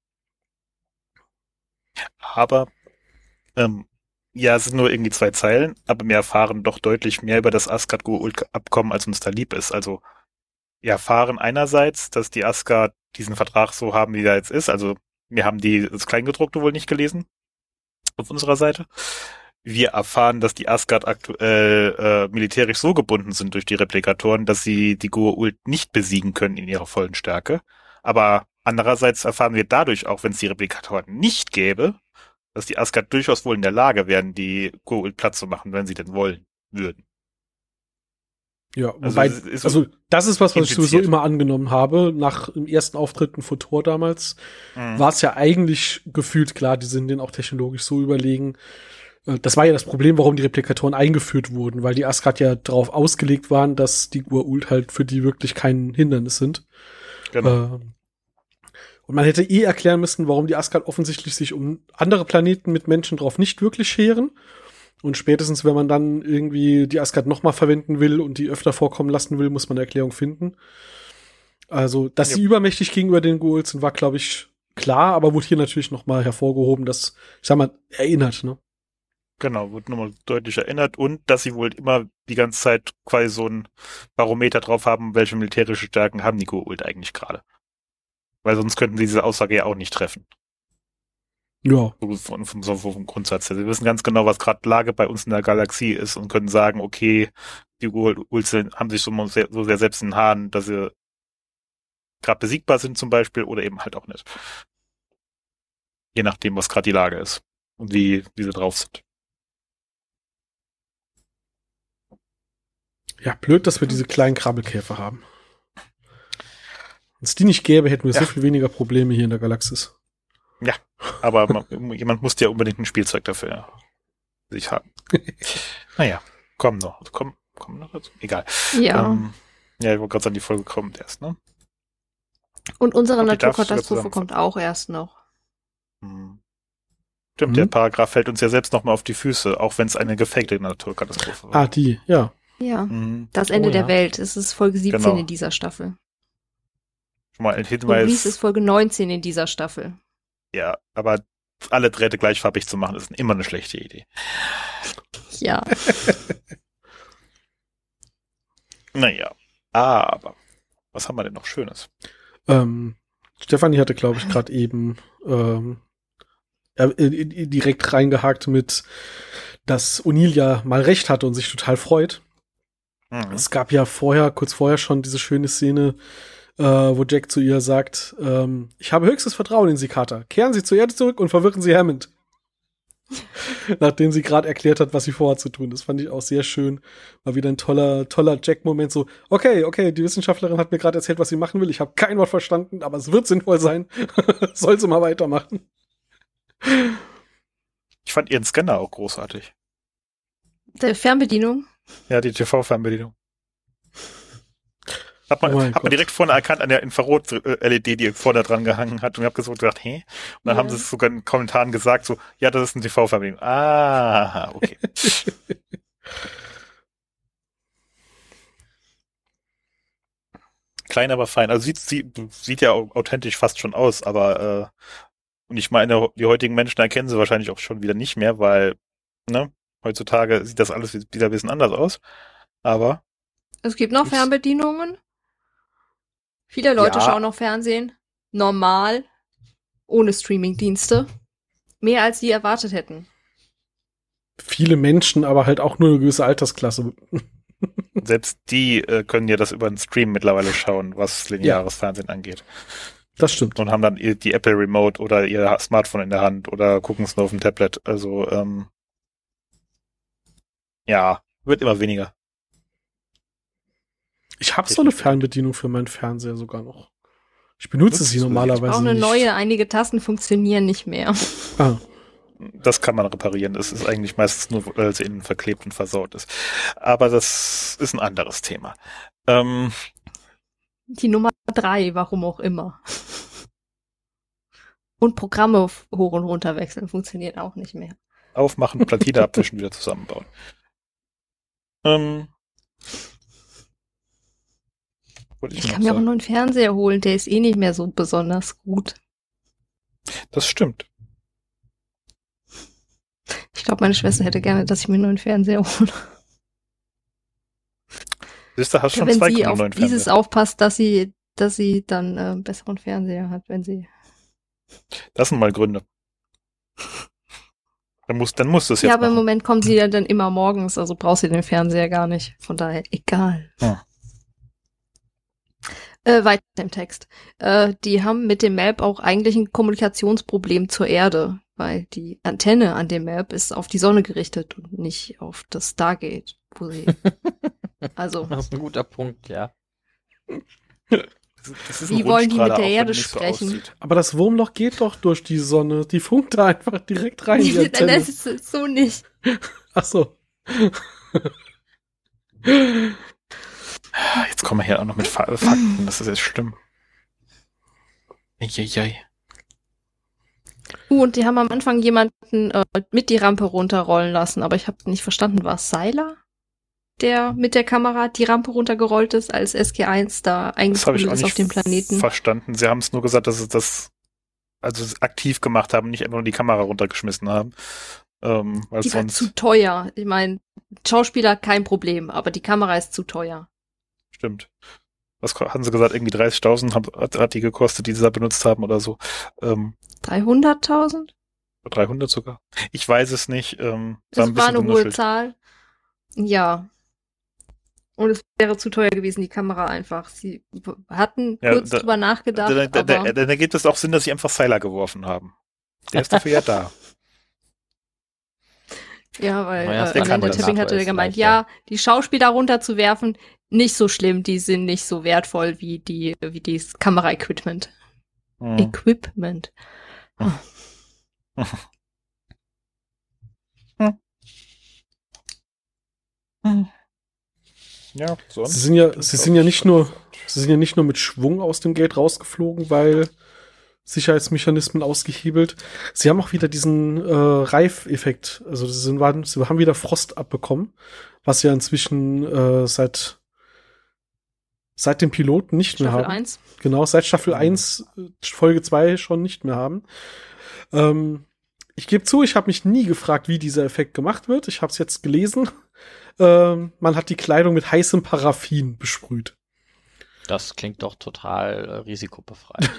Aber ähm, ja, es sind nur irgendwie zwei Zeilen, aber wir erfahren doch deutlich mehr über das Asgard-Goa'uld-Abkommen, als uns da lieb ist. Also wir erfahren einerseits, dass die Asgard diesen Vertrag so haben, wie er jetzt ist. Also wir haben die, das Kleingedruckte wohl nicht gelesen auf unserer Seite. Wir erfahren, dass die Asgard aktuell äh, militärisch so gebunden sind durch die Replikatoren, dass sie die Goa'uld nicht besiegen können in ihrer vollen Stärke. Aber andererseits erfahren wir dadurch auch, wenn es die Replikatoren nicht gäbe, dass die Asgard durchaus wohl in der Lage wären, die Goa'uld platt zu machen, wenn sie denn wollen würden. Ja, Also wobei, es ist so also das ist was, was ich sowieso impliziert. immer angenommen habe. Nach dem ersten Auftritt von Thor damals Mhm. war es ja eigentlich gefühlt klar, die sind denen auch technologisch so überlegen. Äh, Das war ja das Problem, warum die Replikatoren eingeführt wurden, weil die Asgard ja darauf ausgelegt waren, dass die Goa'uld halt für die wirklich kein Hindernis sind. Genau. Ähm, Und man hätte eh erklären müssen, warum die Asgard offensichtlich sich um andere Planeten mit Menschen drauf nicht wirklich scheren. Und spätestens, wenn man dann irgendwie die Asgard nochmal verwenden will und die öfter vorkommen lassen will, muss man eine Erklärung finden. Also, dass Ja. sie übermächtig gegenüber den Goa'uld sind, war, glaube ich, klar, aber wurde hier natürlich nochmal hervorgehoben, dass, ich sag mal, erinnert, ne? Genau, wird nochmal deutlich erinnert und dass sie wohl immer die ganze Zeit quasi so ein Barometer drauf haben, welche militärische Stärken haben die geholt eigentlich gerade. Weil sonst könnten sie diese Aussage ja auch nicht treffen. Ja. So vom, vom, vom, vom Grundsatz her. Sie wissen ganz genau, was gerade Lage bei uns in der Galaxie ist und können sagen, okay, die Goa'uld haben sich so sehr, so sehr selbst in den Haaren, dass sie gerade besiegbar sind zum Beispiel oder eben halt auch nicht. Je nachdem, was gerade die Lage ist und wie, wie sie drauf sind. Ja, blöd, dass wir diese kleinen Krabbelkäfer haben. Wenn es die nicht gäbe, hätten wir ja. so viel weniger Probleme hier in der Galaxis. Ja, aber man, jemand muss ja unbedingt ein Spielzeug dafür ja, sich haben. Naja, komm noch. Komm, komm noch dazu. Egal. Ja. Ähm, ja, ich wollte gerade sagen, die Folge kommt erst, ne? Und unsere Und Naturkatastrophe kommt auch erst noch. Hm. Stimmt, Mhm. der Paragraph fällt uns ja selbst nochmal auf die Füße, auch wenn es eine gefakte Naturkatastrophe war. Ah, die, ja. Ja, Mhm. das Ende Oh, der ja. Welt. Es ist Folge siebzehn Genau. in dieser Staffel. Schon mal ein Und Hinweis. Reese ist Folge neunzehn in dieser Staffel. Ja, aber alle Drähte gleichfarbig zu machen, ist immer eine schlechte Idee. Ja. Naja, aber was haben wir denn noch Schönes? Ähm, Stefanie hatte, glaube ich, gerade eben ähm, äh, äh, direkt reingehakt mit, dass O'Neill ja mal recht hatte und sich total freut. Mhm. Es gab ja vorher, kurz vorher schon diese schöne Szene, äh, wo Jack zu ihr sagt, ähm, ich habe höchstes Vertrauen in Sie, Carter. Kehren Sie zur Erde zurück und verwirren Sie Hammond. Nachdem sie gerade erklärt hat, was sie vorhat zu tun. Das fand ich auch sehr schön. War wieder ein toller, toller Jack-Moment. So, okay, okay, die Wissenschaftlerin hat mir gerade erzählt, was sie machen will. Ich habe kein Wort verstanden, aber es wird sinnvoll sein. Soll sie mal weitermachen. Ich fand ihren Scanner auch großartig. Der Fernbedienung. Ja, die T V-Fernbedienung. Hat man, Oh mein hat man Gott. direkt vorne erkannt an der Infrarot-L E D, die vorne dran gehangen hat. Und ich habe so gedacht, hä? Und dann Ja. haben sie es sogar in den Kommentaren gesagt, so, ja, das ist eine T V-Fernbedienung. Ah, okay. Klein, aber fein. Also sieht, sieht, sieht ja authentisch fast schon aus, aber äh, und ich meine, die heutigen Menschen erkennen sie wahrscheinlich auch schon wieder nicht mehr, weil, ne, heutzutage sieht das alles wieder ein bisschen anders aus. Aber Es gibt noch Ich- Fernbedienungen. Viele Leute Ja. schauen noch Fernsehen. Normal. Ohne Streamingdienste. Mehr als sie erwartet hätten. Viele Menschen, aber halt auch nur eine gewisse Altersklasse. selbst die äh, können ja das über den Stream mittlerweile schauen, was lineares Fernsehen angeht. Das stimmt. Und haben dann ihr- die Apple Remote oder ihr Smartphone in der Hand oder gucken es nur auf dem Tablet. Also, ähm, ja, wird immer weniger. Ich habe so eine Fernbedienung für meinen Fernseher sogar noch. Ich benutze Nutzt sie du sie? normalerweise Auch eine nicht. neue. Einige Tasten funktionieren nicht mehr. Ah, Das kann man reparieren. Das ist eigentlich meistens nur, weil sie innen verklebt und versaut ist. Aber das ist ein anderes Thema. Ähm, Die Nummer drei, warum auch immer. Und Programme hoch und runter wechseln funktionieren auch nicht mehr. aufmachen, Platine abwischen, wieder zusammenbauen. Ähm, wollte Ich noch kann mir auch einen sagen. neuen Fernseher holen, der ist eh nicht mehr so besonders gut. Das stimmt. Ich glaube, meine Schwester hätte gerne, dass ich mir einen neuen Fernseher hole. Siehst du, hast schon Wenn zwei sie Kunden auf neuen dieses Fernseher. aufpasst, dass sie, dass sie dann äh, einen besseren Fernseher hat, wenn sie. Das sind mal Gründe. Dann muss, dann musst du es jetzt Ja, aber im machen. Moment kommen sie ja dann immer morgens, also brauchst du den Fernseher gar nicht. Von daher, egal. Ja. Äh, weiter im Text. Äh, die haben mit dem Map auch eigentlich ein Kommunikationsproblem zur Erde, weil die Antenne an dem Map ist auf die Sonne gerichtet und nicht auf das Stargate, wo sie. Also, Das ist ein guter Punkt, ja. Das ist- das ist ein Wie wollen die mit Rundstrahler, der auch wenn Erde er nicht so sprechen? aussieht. aber das Wurmloch geht doch durch die Sonne. Die funkt da einfach direkt rein. Die Antenne. das ist so nicht. Ach so. Ah, Jetzt kommen wir hier auch noch mit Fa- Fakten. Das ist jetzt schlimm. Eieiei. Uh, und die haben am Anfang jemanden äh, mit die Rampe runterrollen lassen, aber ich habe nicht verstanden, war es Seiler, der mit der Kamera die Rampe runtergerollt ist, als S G eins da Das habe ich eingetrudelt auch ist nicht auf dem Planeten? verstanden. Sie haben es nur gesagt, dass sie das also aktiv gemacht haben, nicht einfach nur die Kamera runtergeschmissen haben. Ähm, weil Die war sonst zu teuer. Ich meine, Schauspieler kein Problem, aber die Kamera ist zu teuer. stimmt. Was ko- hatten sie gesagt? Irgendwie dreißigtausend hat, hat hat die gekostet, die sie da benutzt haben oder so. Ähm, dreihunderttausend? dreihundert sogar. Ich weiß es nicht. Ähm, Das ein war bisschen eine hohe genuschelt. Zahl. Ja. Und es wäre zu teuer gewesen, die Kamera einfach. Sie w- hatten Ja, kurz da- drüber nachgedacht, Dann, dann, aber dann, dann ergibt es auch Sinn, dass sie einfach Seiler geworfen haben. Der ist dafür ja da. ja, weil Neuer äh, Der kann Amanda das. Tipping hatte ist gemeint, leichter. ja, die Schauspieler runterzuwerfen, nicht so schlimm, die sind nicht so wertvoll wie die, wie das Kameraequipment. Hm. Equipment. Ja, sonst. Sie sind ja, sie sind ja nicht nur, sie sind ja nicht nur mit Schwung aus dem Gate rausgeflogen, weil Sicherheitsmechanismen ausgehebelt. Sie haben auch wieder diesen äh, Reifeffekt. Also sie, sind, waren, sie haben wieder Frost abbekommen, was sie ja inzwischen äh, seit seit dem Piloten nicht mehr Staffel haben. eins. Genau, seit Staffel Mhm. eins, äh, Folge zwei schon nicht mehr haben. Ähm, ich gebe zu, ich habe mich nie gefragt, wie dieser Effekt gemacht wird. Ich habe es jetzt gelesen. Ähm, man hat die Kleidung mit heißem Paraffin besprüht. Das klingt doch total äh, risikobefreit.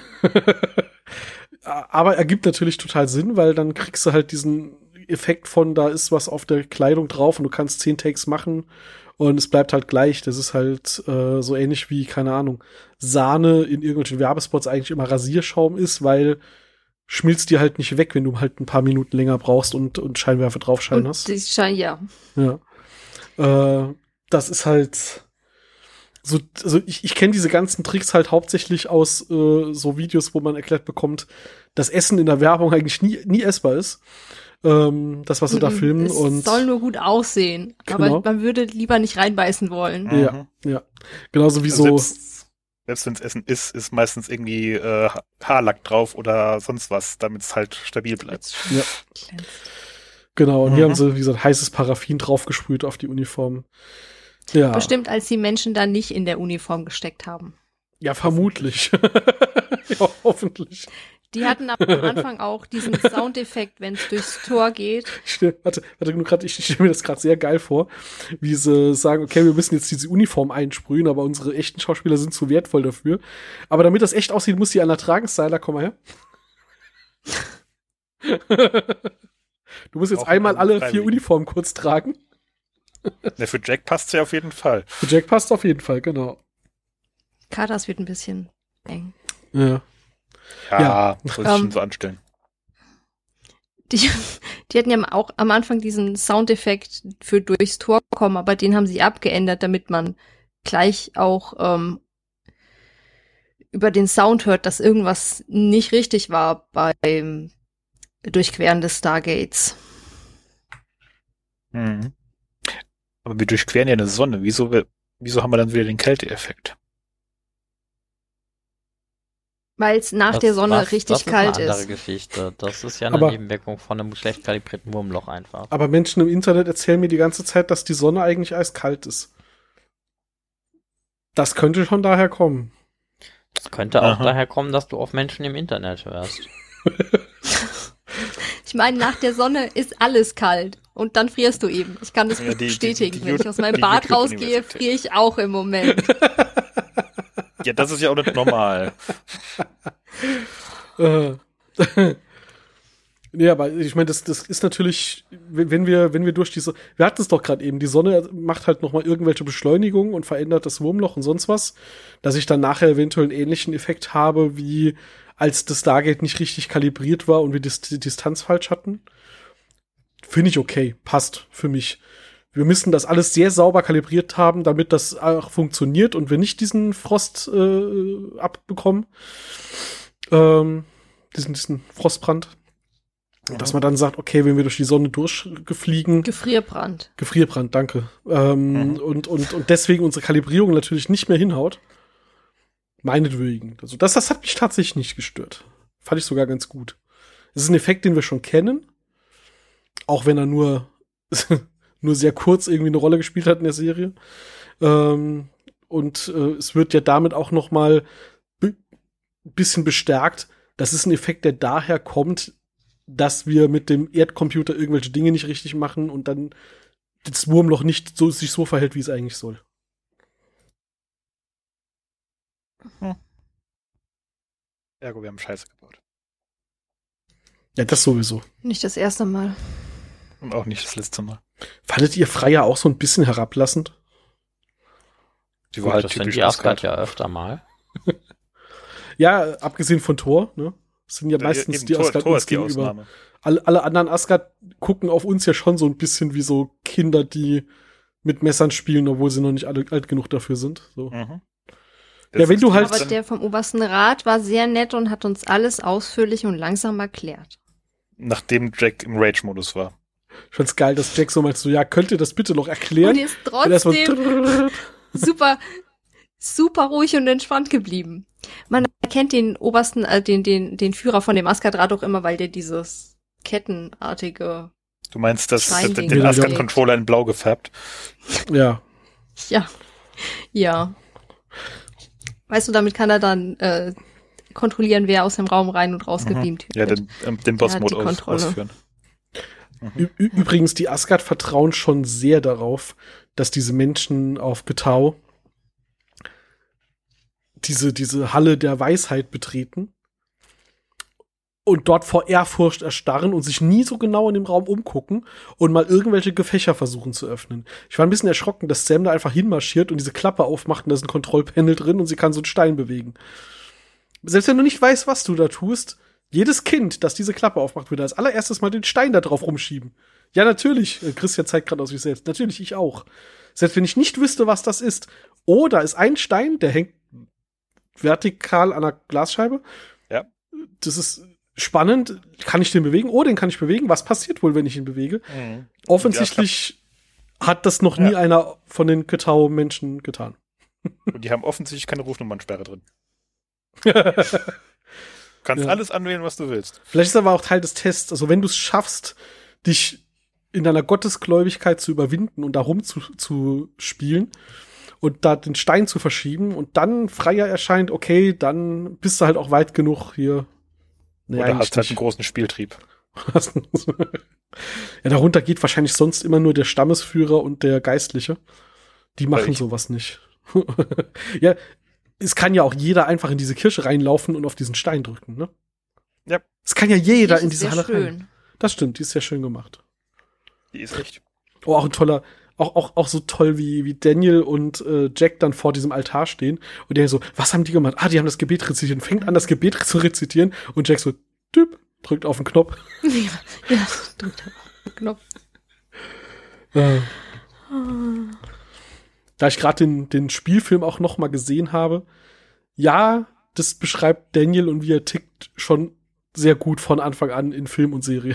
Aber ergibt natürlich total Sinn, weil dann kriegst du halt diesen Effekt von, da ist was auf der Kleidung drauf und du kannst zehn Takes machen und es bleibt halt gleich. Das ist halt äh, so ähnlich wie, keine Ahnung, Sahne in irgendwelchen Werbespots eigentlich immer Rasierschaum ist, weil schmilzt dir halt nicht weg, wenn du halt ein paar Minuten länger brauchst und, und Scheinwerfer draufscheinen Und hast. die scheinen, ja. Ja. Äh, das ist halt so, also ich, ich kenne diese ganzen Tricks halt hauptsächlich aus äh, so Videos, wo man erklärt bekommt, dass Essen in der Werbung eigentlich nie, nie essbar ist. Ähm, das, was sie da Mhm. filmen. Es und soll nur gut aussehen, Genau. aber man würde lieber nicht reinbeißen wollen. Mhm. Ja, ja. Genauso wie Also so. Selbst, selbst wenn es Essen ist, ist meistens irgendwie äh, Haarlack drauf oder sonst was, damit es halt stabil bleibt. Ja. Genau, und hier Mhm. haben sie, wie gesagt, heißes Paraffin draufgesprüht auf die Uniform. Ja, Bestimmt, als die Menschen dann nicht in der Uniform gesteckt haben. ja, vermutlich. Ja, hoffentlich. Die hatten am Anfang auch diesen Soundeffekt, wenn es durchs Tor geht. Ich stell, warte, warte, nur grad, ich stelle mir das gerade sehr geil vor, wie sie sagen, okay, wir müssen jetzt diese Uniform einsprühen, aber unsere echten Schauspieler sind zu wertvoll dafür. Aber damit das echt aussieht, muss die einer tragen. Styler, komm mal her. Du musst jetzt Auch einmal einen alle vier Freiwilligen. Uniformen kurz tragen. Ja, für Jack passt ja auf jeden Fall. Für Jack passt auf jeden Fall, genau. Katas wird ein bisschen eng. Ja. Ja, Ja. soll ich Ähm, schon so anstellen. Die, die hatten ja auch am Anfang diesen Soundeffekt für durchs Tor kommen, aber den haben sie abgeändert, damit man gleich auch ähm, über den Sound hört, dass irgendwas nicht richtig war beim Durchqueren des Stargates. Mhm. Aber wir durchqueren ja eine Sonne. Wieso, wir- wieso haben wir dann wieder den Kälteeffekt? Weil es nach Das- der Sonne das, richtig das kalt ist. eine andere ist. Geschichte. Das ist ja eine Aber- Nebenwirkung von einem schlecht kalibrierten Wurmloch einfach. Aber Menschen im Internet erzählen mir die ganze Zeit, dass die Sonne eigentlich eiskalt ist. Das könnte schon daher kommen. Es könnte auch Aha. daher kommen, dass du auf Menschen im Internet hörst. Ich meine, nach der Sonne ist alles kalt und dann frierst du eben. Ich kann das Ja, die- die- bestätigen. die- Wenn ich aus meinem die Bad YouTube-Universität. rausgehe, friere ich auch im Moment. Ja, das ist ja auch nicht normal. Äh. Nee, aber ich meine, das, das ist natürlich, wenn wir, wenn wir durch diese, wir hatten es doch gerade eben, die Sonne macht halt nochmal irgendwelche Beschleunigungen und verändert das Wurmloch und sonst was, dass ich dann nachher eventuell einen ähnlichen Effekt habe, wie als das Stargate nicht richtig kalibriert war und wir die, die Distanz falsch hatten. Finde ich okay, passt für mich. Wir müssen das alles sehr sauber kalibriert haben, damit das auch funktioniert und wir nicht diesen Frost äh, abbekommen. Ähm, diesen, diesen Frostbrand. Dass man dann sagt, okay, wenn wir durch die Sonne durchgefliegen, Gefrierbrand. Gefrierbrand, danke. Ähm, Mhm. und, und, und deswegen unsere Kalibrierung natürlich nicht mehr hinhaut. Meinetwegen. Also das, das hat mich tatsächlich nicht gestört. Fand ich sogar ganz gut. Es ist ein Effekt, den wir schon kennen. Auch wenn er nur, nur sehr kurz irgendwie eine Rolle gespielt hat in der Serie. Ähm, und äh, es wird ja damit auch noch mal ein bisschen bestärkt. Das ist ein Effekt, der daher kommt, dass wir mit dem Erdcomputer irgendwelche Dinge nicht richtig machen und dann das Wurmloch nicht so, sich so verhält, wie es eigentlich soll. Hm. Ergo, wir haben Scheiße gebaut. Ja, das sowieso. Nicht das erste Mal. Und auch nicht das letzte Mal. Fandet ihr Freya auch so ein bisschen herablassend? Die Gut, war halt das sind typisch die Asgard Asgard. ja öfter mal. Ja, abgesehen von Thor, ne? Das sind ja Ja, meistens eben, die Thor, Asgard Thor uns ist die gegenüber. Ausnahme. Alle, alle anderen Asgard gucken auf uns ja schon so ein bisschen wie so Kinder, die mit Messern spielen, obwohl sie noch nicht alle alt genug dafür sind. So. Mhm. Ja, wenn ist du halt- Aber der vom obersten Rat war sehr nett und hat uns alles ausführlich und langsam erklärt. Nachdem Jack im Rage-Modus war. Ich fand's geil, dass Jack so meint, so, ja, könnt ihr das bitte noch Und erklären? die ist Und erst mal- trotzdem super, super ruhig und entspannt geblieben. Man erkennt den obersten, äh, den, den, den Führer von dem Asgard-Rat auch immer, weil der dieses kettenartige, Du meinst, dass Scheinding. den Ja, Asgard-Controller in blau gefärbt? Ja. ja, ja. Weißt du, damit kann er dann äh, kontrollieren, wer aus dem Raum rein und raus gebeamt Ja, wird. den, ähm, den Der hat Boss-Mode die aus, Kontrolle. ausführen. Ü ü- übrigens, die Asgard vertrauen schon sehr darauf, dass diese Menschen auf Getau diese, diese Halle der Weisheit betreten und dort vor Ehrfurcht erstarren und sich nie so genau in dem Raum umgucken und mal irgendwelche Gefächer versuchen zu öffnen. Ich war ein bisschen erschrocken, dass Sam da einfach hinmarschiert und diese Klappe aufmacht und da ist ein Kontrollpanel drin und sie kann so einen Stein bewegen. Selbst wenn du nicht weißt, was du da tust, jedes Kind, das diese Klappe aufmacht, würde als allererstes mal den Stein da drauf rumschieben. Ja, natürlich. Äh, Christian zeigt gerade aus sich selbst. Natürlich, ich auch. Selbst wenn ich nicht wüsste, was das ist. Oh, da ist ein Stein, der hängt vertikal an der Glasscheibe. Ja. Das ist spannend. Kann ich den bewegen? Oh, den kann ich bewegen. Was passiert wohl, wenn ich ihn bewege? Mhm. Offensichtlich hat das noch nie Ja. einer von den Ketau-Menschen getan. Und die haben offensichtlich keine Rufnummernsperre drin. Du kannst Ja. alles anwählen, was du willst. Vielleicht ist aber auch Teil des Tests. Also wenn du es schaffst, dich in deiner Gottesgläubigkeit zu überwinden und da rum zu, zu spielen und da den Stein zu verschieben und dann Freier erscheint, okay, dann bist du halt auch weit genug hier. Nee, Oder eigentlich hast halt einen nicht. großen Spieltrieb. Ja, darunter geht wahrscheinlich sonst immer nur der Stammesführer und der Geistliche. Die machen ich. sowas nicht. Ja, es kann ja auch jeder einfach in diese Kirche reinlaufen und auf diesen Stein drücken, ne? Ja. Es kann ja jeder Die in ist diese sehr Halle rein. schön. Das stimmt, die ist sehr schön gemacht. Die ist echt. Oh, auch ein toller, auch, auch, auch so toll, wie, wie Daniel und äh, Jack dann vor diesem Altar stehen und der so, was haben die gemacht? Ah, die haben das Gebet rezitiert und fängt an, das Gebet zu rezitieren und Jack so, Typ, drückt auf den Knopf. Ja, ja, drückt auf den Knopf. Äh. Da ich gerade den, den Spielfilm auch noch mal gesehen habe, ja, das beschreibt Daniel und wie er tickt schon sehr gut von Anfang an in Film und Serie.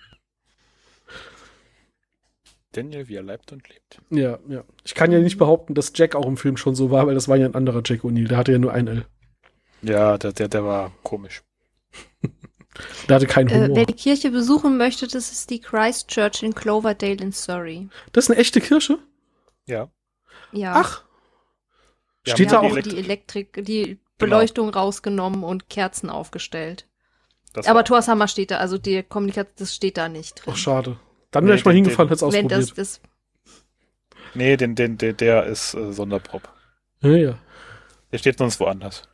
Daniel, wie er leibt und lebt. Ja, ja. Ich kann ja nicht behaupten, dass Jack auch im Film schon so war, weil das war ja ein anderer Jack O'Neill. Der hatte ja nur ein L. Ja, der, der, der war komisch. Der hatte keinen Äh, Humor. wer die Kirche besuchen möchte, das ist die Christ Church in Cloverdale in Surrey. Das ist eine echte Kirche? Ja. Ja. Ach. Ja, Steht die da haben auch. die Elektrik, die Beleuchtung rausgenommen und Kerzen aufgestellt. Das Aber war- Thor's Hammer steht da, also die Kommunikation, das steht da nicht drin. Ach, schade. Dann wäre Nee, ich mal den- hingefahren, hätte es Wenn das, ausprobiert. das, Nee, den, den, der, der ist äh, Sonderprop. Ja, ja. Der steht sonst woanders.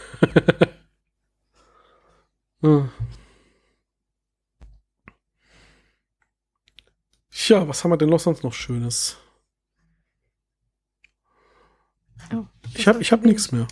Hm. Ja, was haben wir denn noch sonst noch Schönes? oh, Ich hab, ich hab nichts mehr.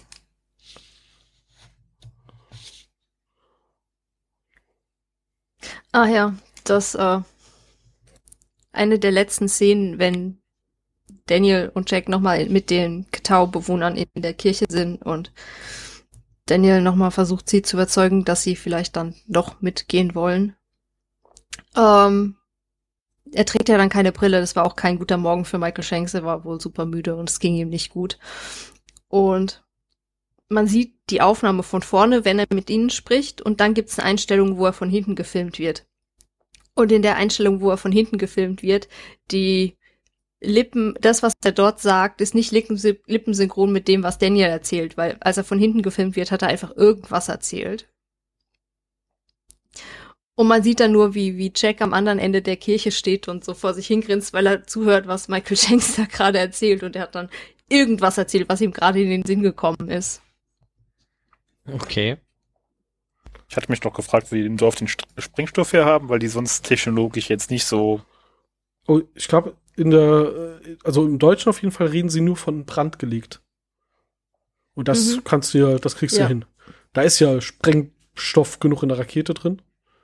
Ah ja, das, äh, eine der letzten Szenen, wenn Daniel und Jack nochmal mit den Ketau-Bewohnern in der Kirche sind und Daniel nochmal versucht, sie zu überzeugen, dass sie vielleicht dann doch mitgehen wollen. Ähm, er trägt ja dann keine Brille, das war auch kein guter Morgen für Michael Shanks, er war wohl super müde und es ging ihm nicht gut. Und man sieht die Aufnahme von vorne, wenn er mit ihnen spricht, und dann gibt es eine Einstellung, wo er von hinten gefilmt wird. Und in der Einstellung, wo er von hinten gefilmt wird, die Lippen, das, was er dort sagt, ist nicht lippensy- lippensynchron mit dem, was Daniel erzählt, weil als er von hinten gefilmt wird, hat er einfach irgendwas erzählt. Und man sieht dann nur, wie, wie Jack am anderen Ende der Kirche steht und so vor sich hingrinst, weil er zuhört, was Michael Shanks da gerade erzählt. Und er hat dann irgendwas erzählt, was ihm gerade in den Sinn gekommen ist. Okay. Ich hatte mich noch gefragt, wie die so auf den St- Sprengstoff her haben, weil die sonst technologisch jetzt nicht so... Oh, ich glaube, in der, äh, also im Deutschen auf jeden Fall reden sie nur von Brand gelegt. Und das Mhm. kannst du ja, das kriegst du Ja. ja hin. Da ist ja Sprengstoff genug in der Rakete drin.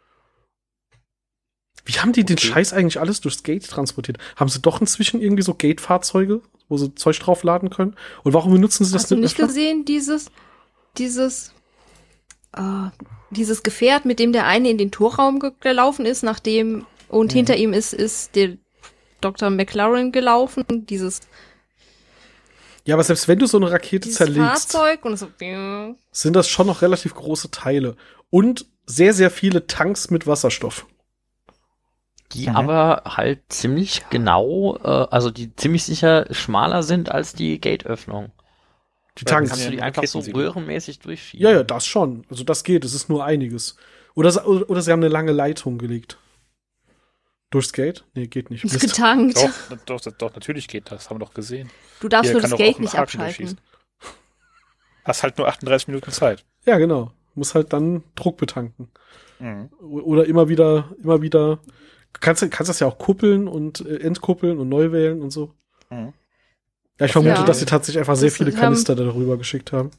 Wie haben die den Okay. Scheiß eigentlich alles durchs Gate transportiert? Haben sie doch inzwischen irgendwie so Gate-Fahrzeuge, wo sie Zeug draufladen können? Und warum benutzen sie das Hast du nicht öfter? gesehen, dieses, dieses, äh, dieses Gefährt, mit dem der eine in den Torraum ge- gelaufen ist, nachdem, und Mhm. hinter ihm ist, ist der Doktor McLaren gelaufen, dieses, Ja, aber selbst wenn du so eine Rakete dieses zerlegst, Fahrzeug und so, sind das schon noch relativ große Teile. Und sehr, sehr viele Tanks mit Wasserstoff. Die Mhm. aber halt ziemlich genau, äh, also die ziemlich sicher schmaler sind als die Gateöffnung. Die Weil Tanks. Kannst du die Ja, einfach so Raketensilo. röhrenmäßig durchschieben. Ja, ja, das schon. Also das geht, es ist nur einiges. Oder, sie- oder sie haben eine lange Leitung gelegt. Durchs Gate? Nee, geht nicht. ist Mist. getankt. Doch, doch, doch, doch, natürlich geht das, haben wir doch gesehen. Du darfst Hier nur kann das doch Gate auch ein nicht Haken abschalten. durchschießen. Hast halt nur achtunddreißig Minuten Zeit. Ja, genau. Muss halt dann Druck betanken. Mhm. O- Oder immer wieder, immer wieder. Kannst, du- kannst das ja auch kuppeln und äh, entkuppeln und neu wählen und so. Mhm. Ja, ich vermute, Ja. dass sie tatsächlich einfach sehr Das viele haben- Kanister darüber geschickt haben.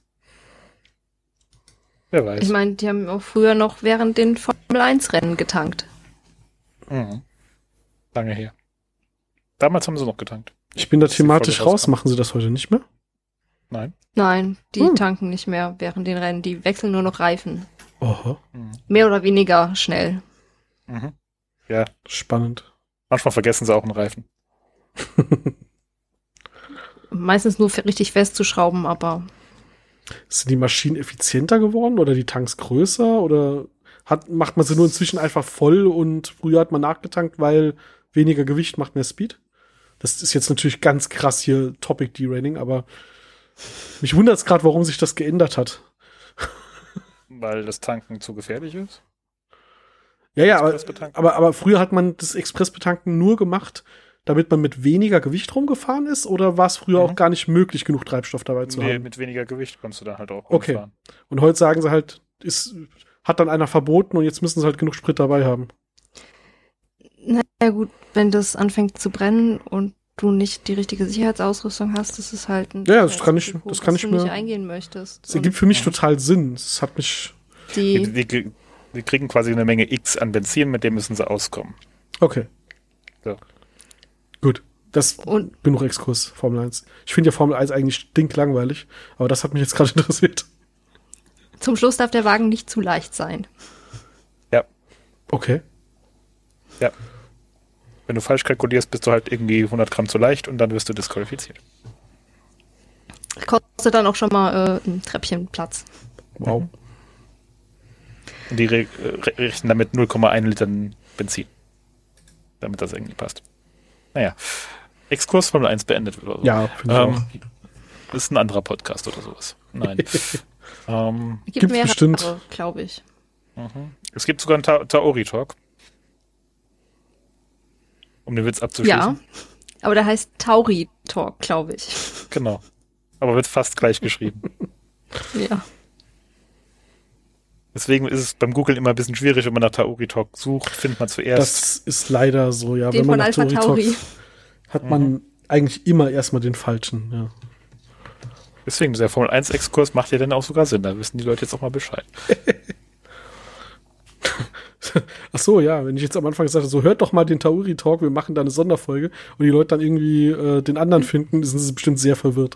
Wer weiß. Ich meine, die haben auch früher noch während den Formel eins Rennen getankt. Mhm. Lange her. Damals haben sie noch getankt. Ich bin da Dass die thematisch Folge raus. rauskam. Machen sie das heute nicht mehr? Nein. Nein, die Hm. tanken nicht mehr während den Rennen. Die wechseln nur noch Reifen. Oho, Mhm. Mehr oder weniger schnell. Mhm. Ja, spannend. manchmal vergessen sie auch einen Reifen. Meistens nur fe- richtig festzuschrauben, aber Sind die Maschinen effizienter geworden oder die Tanks größer? Oder hat, macht man sie nur inzwischen einfach voll und früher hat man nachgetankt, weil weniger Gewicht macht mehr Speed? Das ist jetzt natürlich ganz krass hier Topic Derailing, aber mich wundert es gerade, warum sich das geändert hat. Weil das Tanken zu gefährlich ist. Ja, ja, aber, Expressbetanken? aber, aber früher hat man das Expressbetanken nur gemacht, damit man mit weniger Gewicht rumgefahren ist? Oder war es früher Mhm. auch gar nicht möglich, genug Treibstoff dabei zu Nee, haben? mit weniger Gewicht kommst du dann halt auch Okay. rumfahren. Und heute sagen sie halt, ist, hat dann einer verboten und jetzt müssen sie halt genug Sprit dabei haben. na gut, wenn das anfängt zu brennen und du nicht die richtige Sicherheitsausrüstung hast, das ist halt ein Ja, ja, das kann ich- Risiko, das kann was ich du nicht mir- eingehen möchtest. Es ergibt für mich Ja. total Sinn. Es hat mich. Und die, Die, die, die kriegen quasi eine Menge X an Benzin, mit dem müssen sie auskommen. Okay. Ja. Gut. Das und genug Exkurs, Formel eins. Ich finde ja Formel eins eigentlich stinklangweilig, aber das hat mich jetzt gerade interessiert. zum Schluss darf der Wagen nicht zu leicht sein. Okay. Ja. Wenn du falsch kalkulierst, bist du halt irgendwie hundert Gramm zu leicht und dann wirst du disqualifiziert. Kostet dann auch schon mal äh, ein Treppchenplatz. Wow. Und die re re rechnen damit null Komma eins Litern Benzin. Damit das irgendwie passt. Naja. Exkurs Formel eins beendet oder so. Ja, finde ich auch. ähm, ist ein anderer Podcast oder sowas. Nein. ähm, Gibt Gibt's mehrere, bestimmt. glaube ich. mhm. Es gibt sogar einen Ta Taori-Talk. Um den Witz abzuschließen. Ja, aber der heißt Tauri Talk, glaube ich. Genau. Aber wird fast gleich geschrieben. Ja. Deswegen ist es beim Googlen immer ein bisschen schwierig, wenn man nach Taori Talk sucht, findet man zuerst. Das ist leider so, ja. Den Wenn man von nach Alpha Theorie Tauri. talkt, hat man eigentlich immer erstmal den falschen, ja. Deswegen, dieser Formel eins Exkurs macht ja dann auch sogar Sinn. Da wissen die Leute jetzt auch mal Bescheid. Ach so, ja, wenn ich jetzt am Anfang gesagt habe, so hört doch mal den Tauri Talk, wir machen da eine Sonderfolge und die Leute dann irgendwie äh, den anderen finden, sind sie bestimmt sehr verwirrt.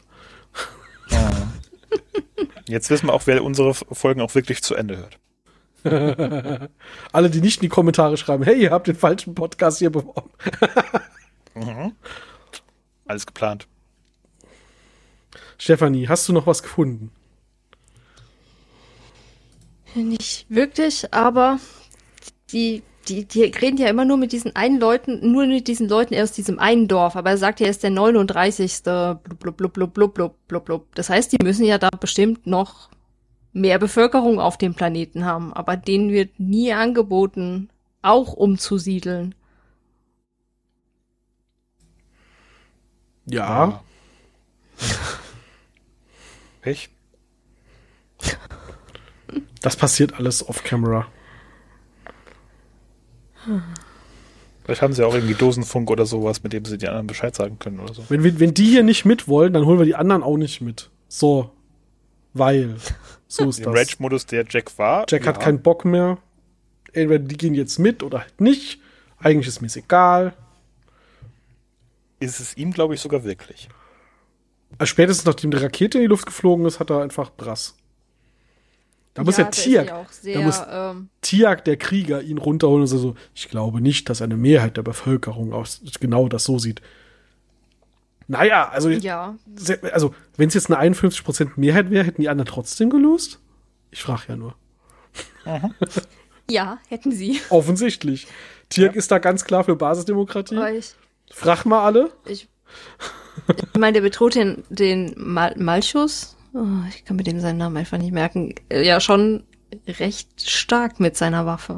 Jetzt wissen wir auch, wer unsere Folgen auch wirklich zu Ende hört. Alle, die nicht in die Kommentare schreiben, hey, ihr habt den falschen Podcast hier beworben. Mhm. Alles geplant. Stefanie, hast du noch was gefunden? Nicht wirklich, aber die, die, die reden ja immer nur mit diesen einen Leuten, nur mit diesen Leuten aus diesem einen Dorf. Aber er sagt ja, er ist der neununddreißigste Blub, blub, blub, blub, blub, blub, blub. Das heißt, die müssen ja da bestimmt noch mehr Bevölkerung auf dem Planeten haben, aber denen wird nie angeboten, auch umzusiedeln. Ja. Pech. Das passiert alles off-camera. Vielleicht haben sie auch irgendwie Dosenfunk oder sowas, mit dem sie die anderen Bescheid sagen können oder so. Wenn, wir- wenn die hier nicht mitwollen, dann holen wir die anderen auch nicht mit. So. Weil. So ist Im das. Rage-Modus, der Jack war. Jack hat ja. keinen Bock mehr. Entweder die gehen jetzt mit oder halt nicht. Eigentlich ist mir's egal. Ist es ihm, glaube ich, sogar wirklich. Also spätestens nachdem die Rakete in die Luft geflogen ist, hat er einfach Brass. Da muss ja der ist Tiak, ja auch da sehr, muss ähm, Tiak, der Krieger, ihn runterholen und so, ich glaube nicht, dass eine Mehrheit der Bevölkerung aus, genau das so sieht. Naja, also, ja. also wenn es jetzt eine einundfünfzig Prozent Mehrheit wäre, hätten die anderen trotzdem gelöst? Ich frage ja nur. Ja, hätten sie. Offensichtlich. Tiak Ja. ist da ganz klar für Basisdemokratie. Aber ich, Frag mal alle. ich, ich meine, der bedroht den, den Mal Malchus, oh, ich kann mir dem seinen Namen einfach nicht merken, äh, ja schon recht stark mit seiner Waffe.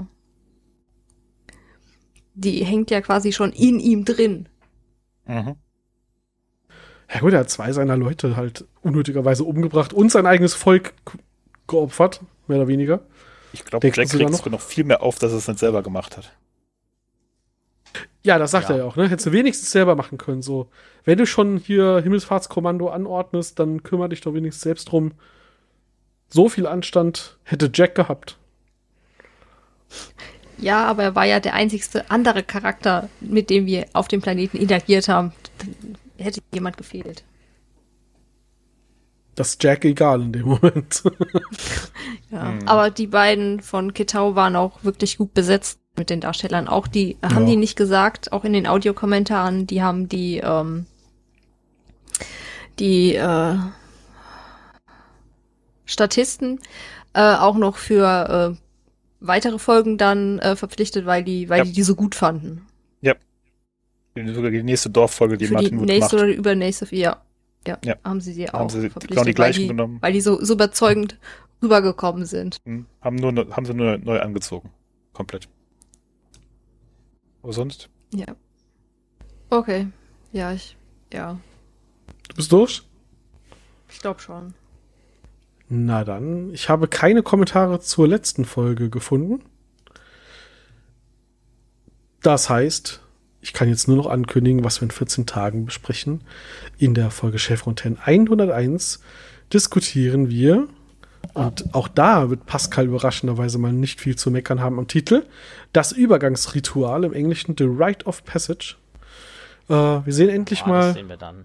Die hängt ja quasi schon in ihm drin. Mhm. Ja gut, er hat zwei seiner Leute halt unnötigerweise umgebracht und sein eigenes Volk k- geopfert, mehr oder weniger. Ich glaube, Denkst Jack du sogar kriegt sogar noch viel mehr auf, dass er es nicht selber gemacht hat. Ja, das sagt Ja. er ja auch, ne? Hättest du wenigstens selber machen können, so. Wenn du schon hier Himmelsfahrtskommando anordnest, dann kümmere dich doch wenigstens selbst drum. So viel Anstand hätte Jack gehabt. Ja, aber er war ja der einzigste andere Charakter, mit dem wir auf dem Planeten interagiert haben. Dann hätte jemand gefehlt. Das ist Jack egal in dem Moment. Ja. Aber die beiden von Kitau waren auch wirklich gut besetzt mit den Darstellern. Auch die, haben Ja. die nicht gesagt, auch in den Audiokommentaren, die haben die, ähm, die äh, Statisten äh, auch noch für äh, weitere Folgen dann äh, verpflichtet, weil die, weil Ja. die die so gut fanden. Sogar die nächste Dorffolge, die Für die Martin Wood nächste macht. oder übernächste, ja. Ja, Ja. haben sie sie auch Haben sie verpflichtet, genau die weil gleichen die, genommen. weil die so, so überzeugend rübergekommen sind. Hm, Haben, nur, ne- haben sie nur neu angezogen. Komplett. Aber sonst? Ja. Okay. Ja, ich, ja, Du bist durch? ich glaube schon. Na dann, ich habe keine Kommentare zur letzten Folge gefunden. Das heißt, ich kann jetzt nur noch ankündigen, was wir in vierzehn Tagen besprechen. In der Folge Cheffontaine hunderteins diskutieren wir, und auch da wird Pascal überraschenderweise mal nicht viel zu meckern haben am Titel, das Übergangsritual, im Englischen The Rite of Passage. Äh, wir sehen endlich Boah, mal... Das sehen wir dann.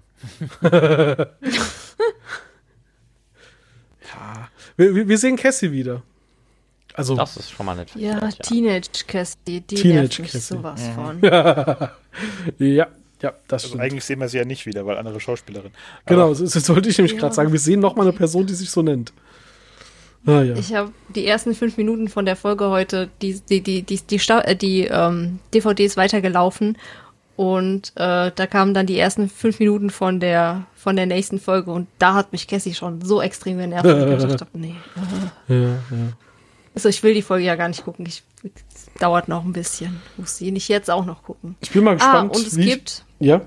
Ja, wir, wir- wir sehen Cassie wieder. Also, Das ist schon mal nicht Ja, verkehrt, ja. Teenage Cassie, die Teenage nervt mich Cassie. sowas Mhm. von. ja, ja, das Also stimmt. eigentlich sehen wir sie ja nicht wieder, weil andere Schauspielerin. Genau, Aber das, das wollte ich nämlich Ja. gerade sagen. Wir sehen noch mal eine Person, die sich so nennt. Ah, ja. Ich habe die ersten fünf Minuten von der Folge heute, die, die, die, die, die, Sta äh, die ähm, D V Ds weitergelaufen und äh, da kamen dann die ersten fünf Minuten von der von der nächsten Folge und da hat mich Cassie schon so extrem genervt. dass ich gedacht hab, nee. ja, ja. Also ich will die Folge ja gar nicht gucken. Ich, es dauert noch ein bisschen. Muss sie nicht jetzt auch noch gucken. Ich bin mal Ah, gespannt. und es wie gibt Ich, ja,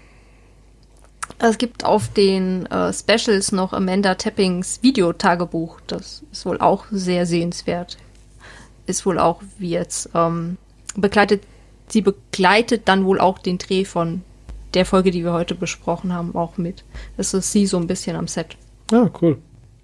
Es gibt auf den äh, Specials noch Amanda Tappings Videotagebuch. Das ist wohl auch sehr sehenswert. Ist wohl auch wie jetzt ähm, begleitet. Sie begleitet dann wohl auch den Dreh von der Folge, die wir heute besprochen haben, auch mit. Das ist sie so ein bisschen am Set. ah, cool.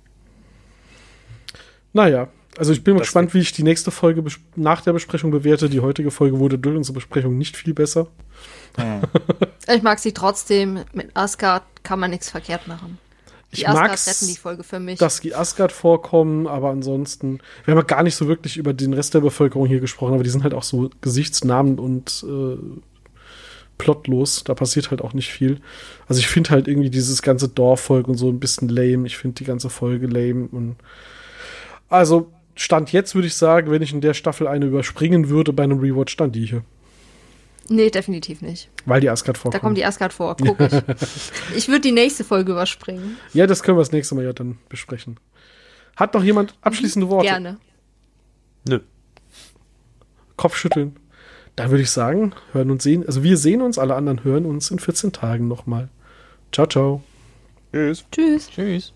Naja, also ich bin mal Das gespannt, wie ich die nächste Folge bes- nach der Besprechung bewerte. Die heutige Folge wurde durch unsere Besprechung nicht viel besser. hm. Ich mag sie trotzdem. Mit Asgard kann man nichts verkehrt machen. Die Ich Asgard mag's, retten die Folge für mich. dass die Asgard vorkommen, aber ansonsten, wir haben ja gar nicht so wirklich über den Rest der Bevölkerung hier gesprochen, aber die sind halt auch so Gesichtsnamen und äh, plotlos. Da passiert halt auch nicht viel. Also ich finde halt irgendwie dieses ganze Dorfvolk und so ein bisschen lame. Ich finde die ganze Folge lame. Und also Stand jetzt würde ich sagen, wenn ich in der Staffel eine überspringen würde bei einem Rewatch, dann die hier. Nee, definitiv nicht. Weil die Asgard vorkommt. Da kommt die Asgard vor, guck ich. Ich würde die nächste Folge überspringen. Ja, das können wir das nächste Mal ja dann besprechen. Hat noch jemand abschließende Worte? Gerne. Nö. Kopfschütteln. Dann würde ich sagen, hören und sehen. Also wir sehen uns, alle anderen hören uns in vierzehn Tagen nochmal. Ciao, ciao. Tschüss. Tschüss. Tschüss.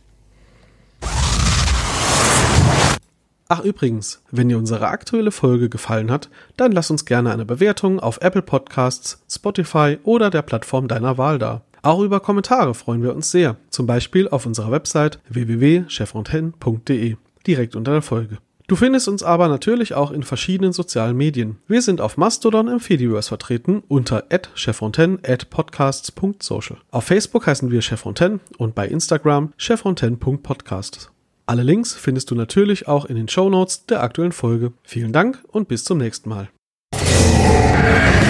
Ach übrigens, wenn dir unsere aktuelle Folge gefallen hat, dann lass uns gerne eine Bewertung auf Apple Podcasts, Spotify oder der Plattform deiner Wahl da. Auch über Kommentare freuen wir uns sehr, zum Beispiel auf unserer Website w w w punkt cheffontaine punkt d e, direkt unter der Folge. Du findest uns aber natürlich auch in verschiedenen sozialen Medien. Wir sind auf Mastodon im Fediverse vertreten unter at cheffontaine at podcasts punkt social. Auf Facebook heißen wir Cheffontaine und bei Instagram cheffontaine punkt podcast. Alle Links findest du natürlich auch in den Shownotes der aktuellen Folge. Vielen Dank und bis zum nächsten Mal.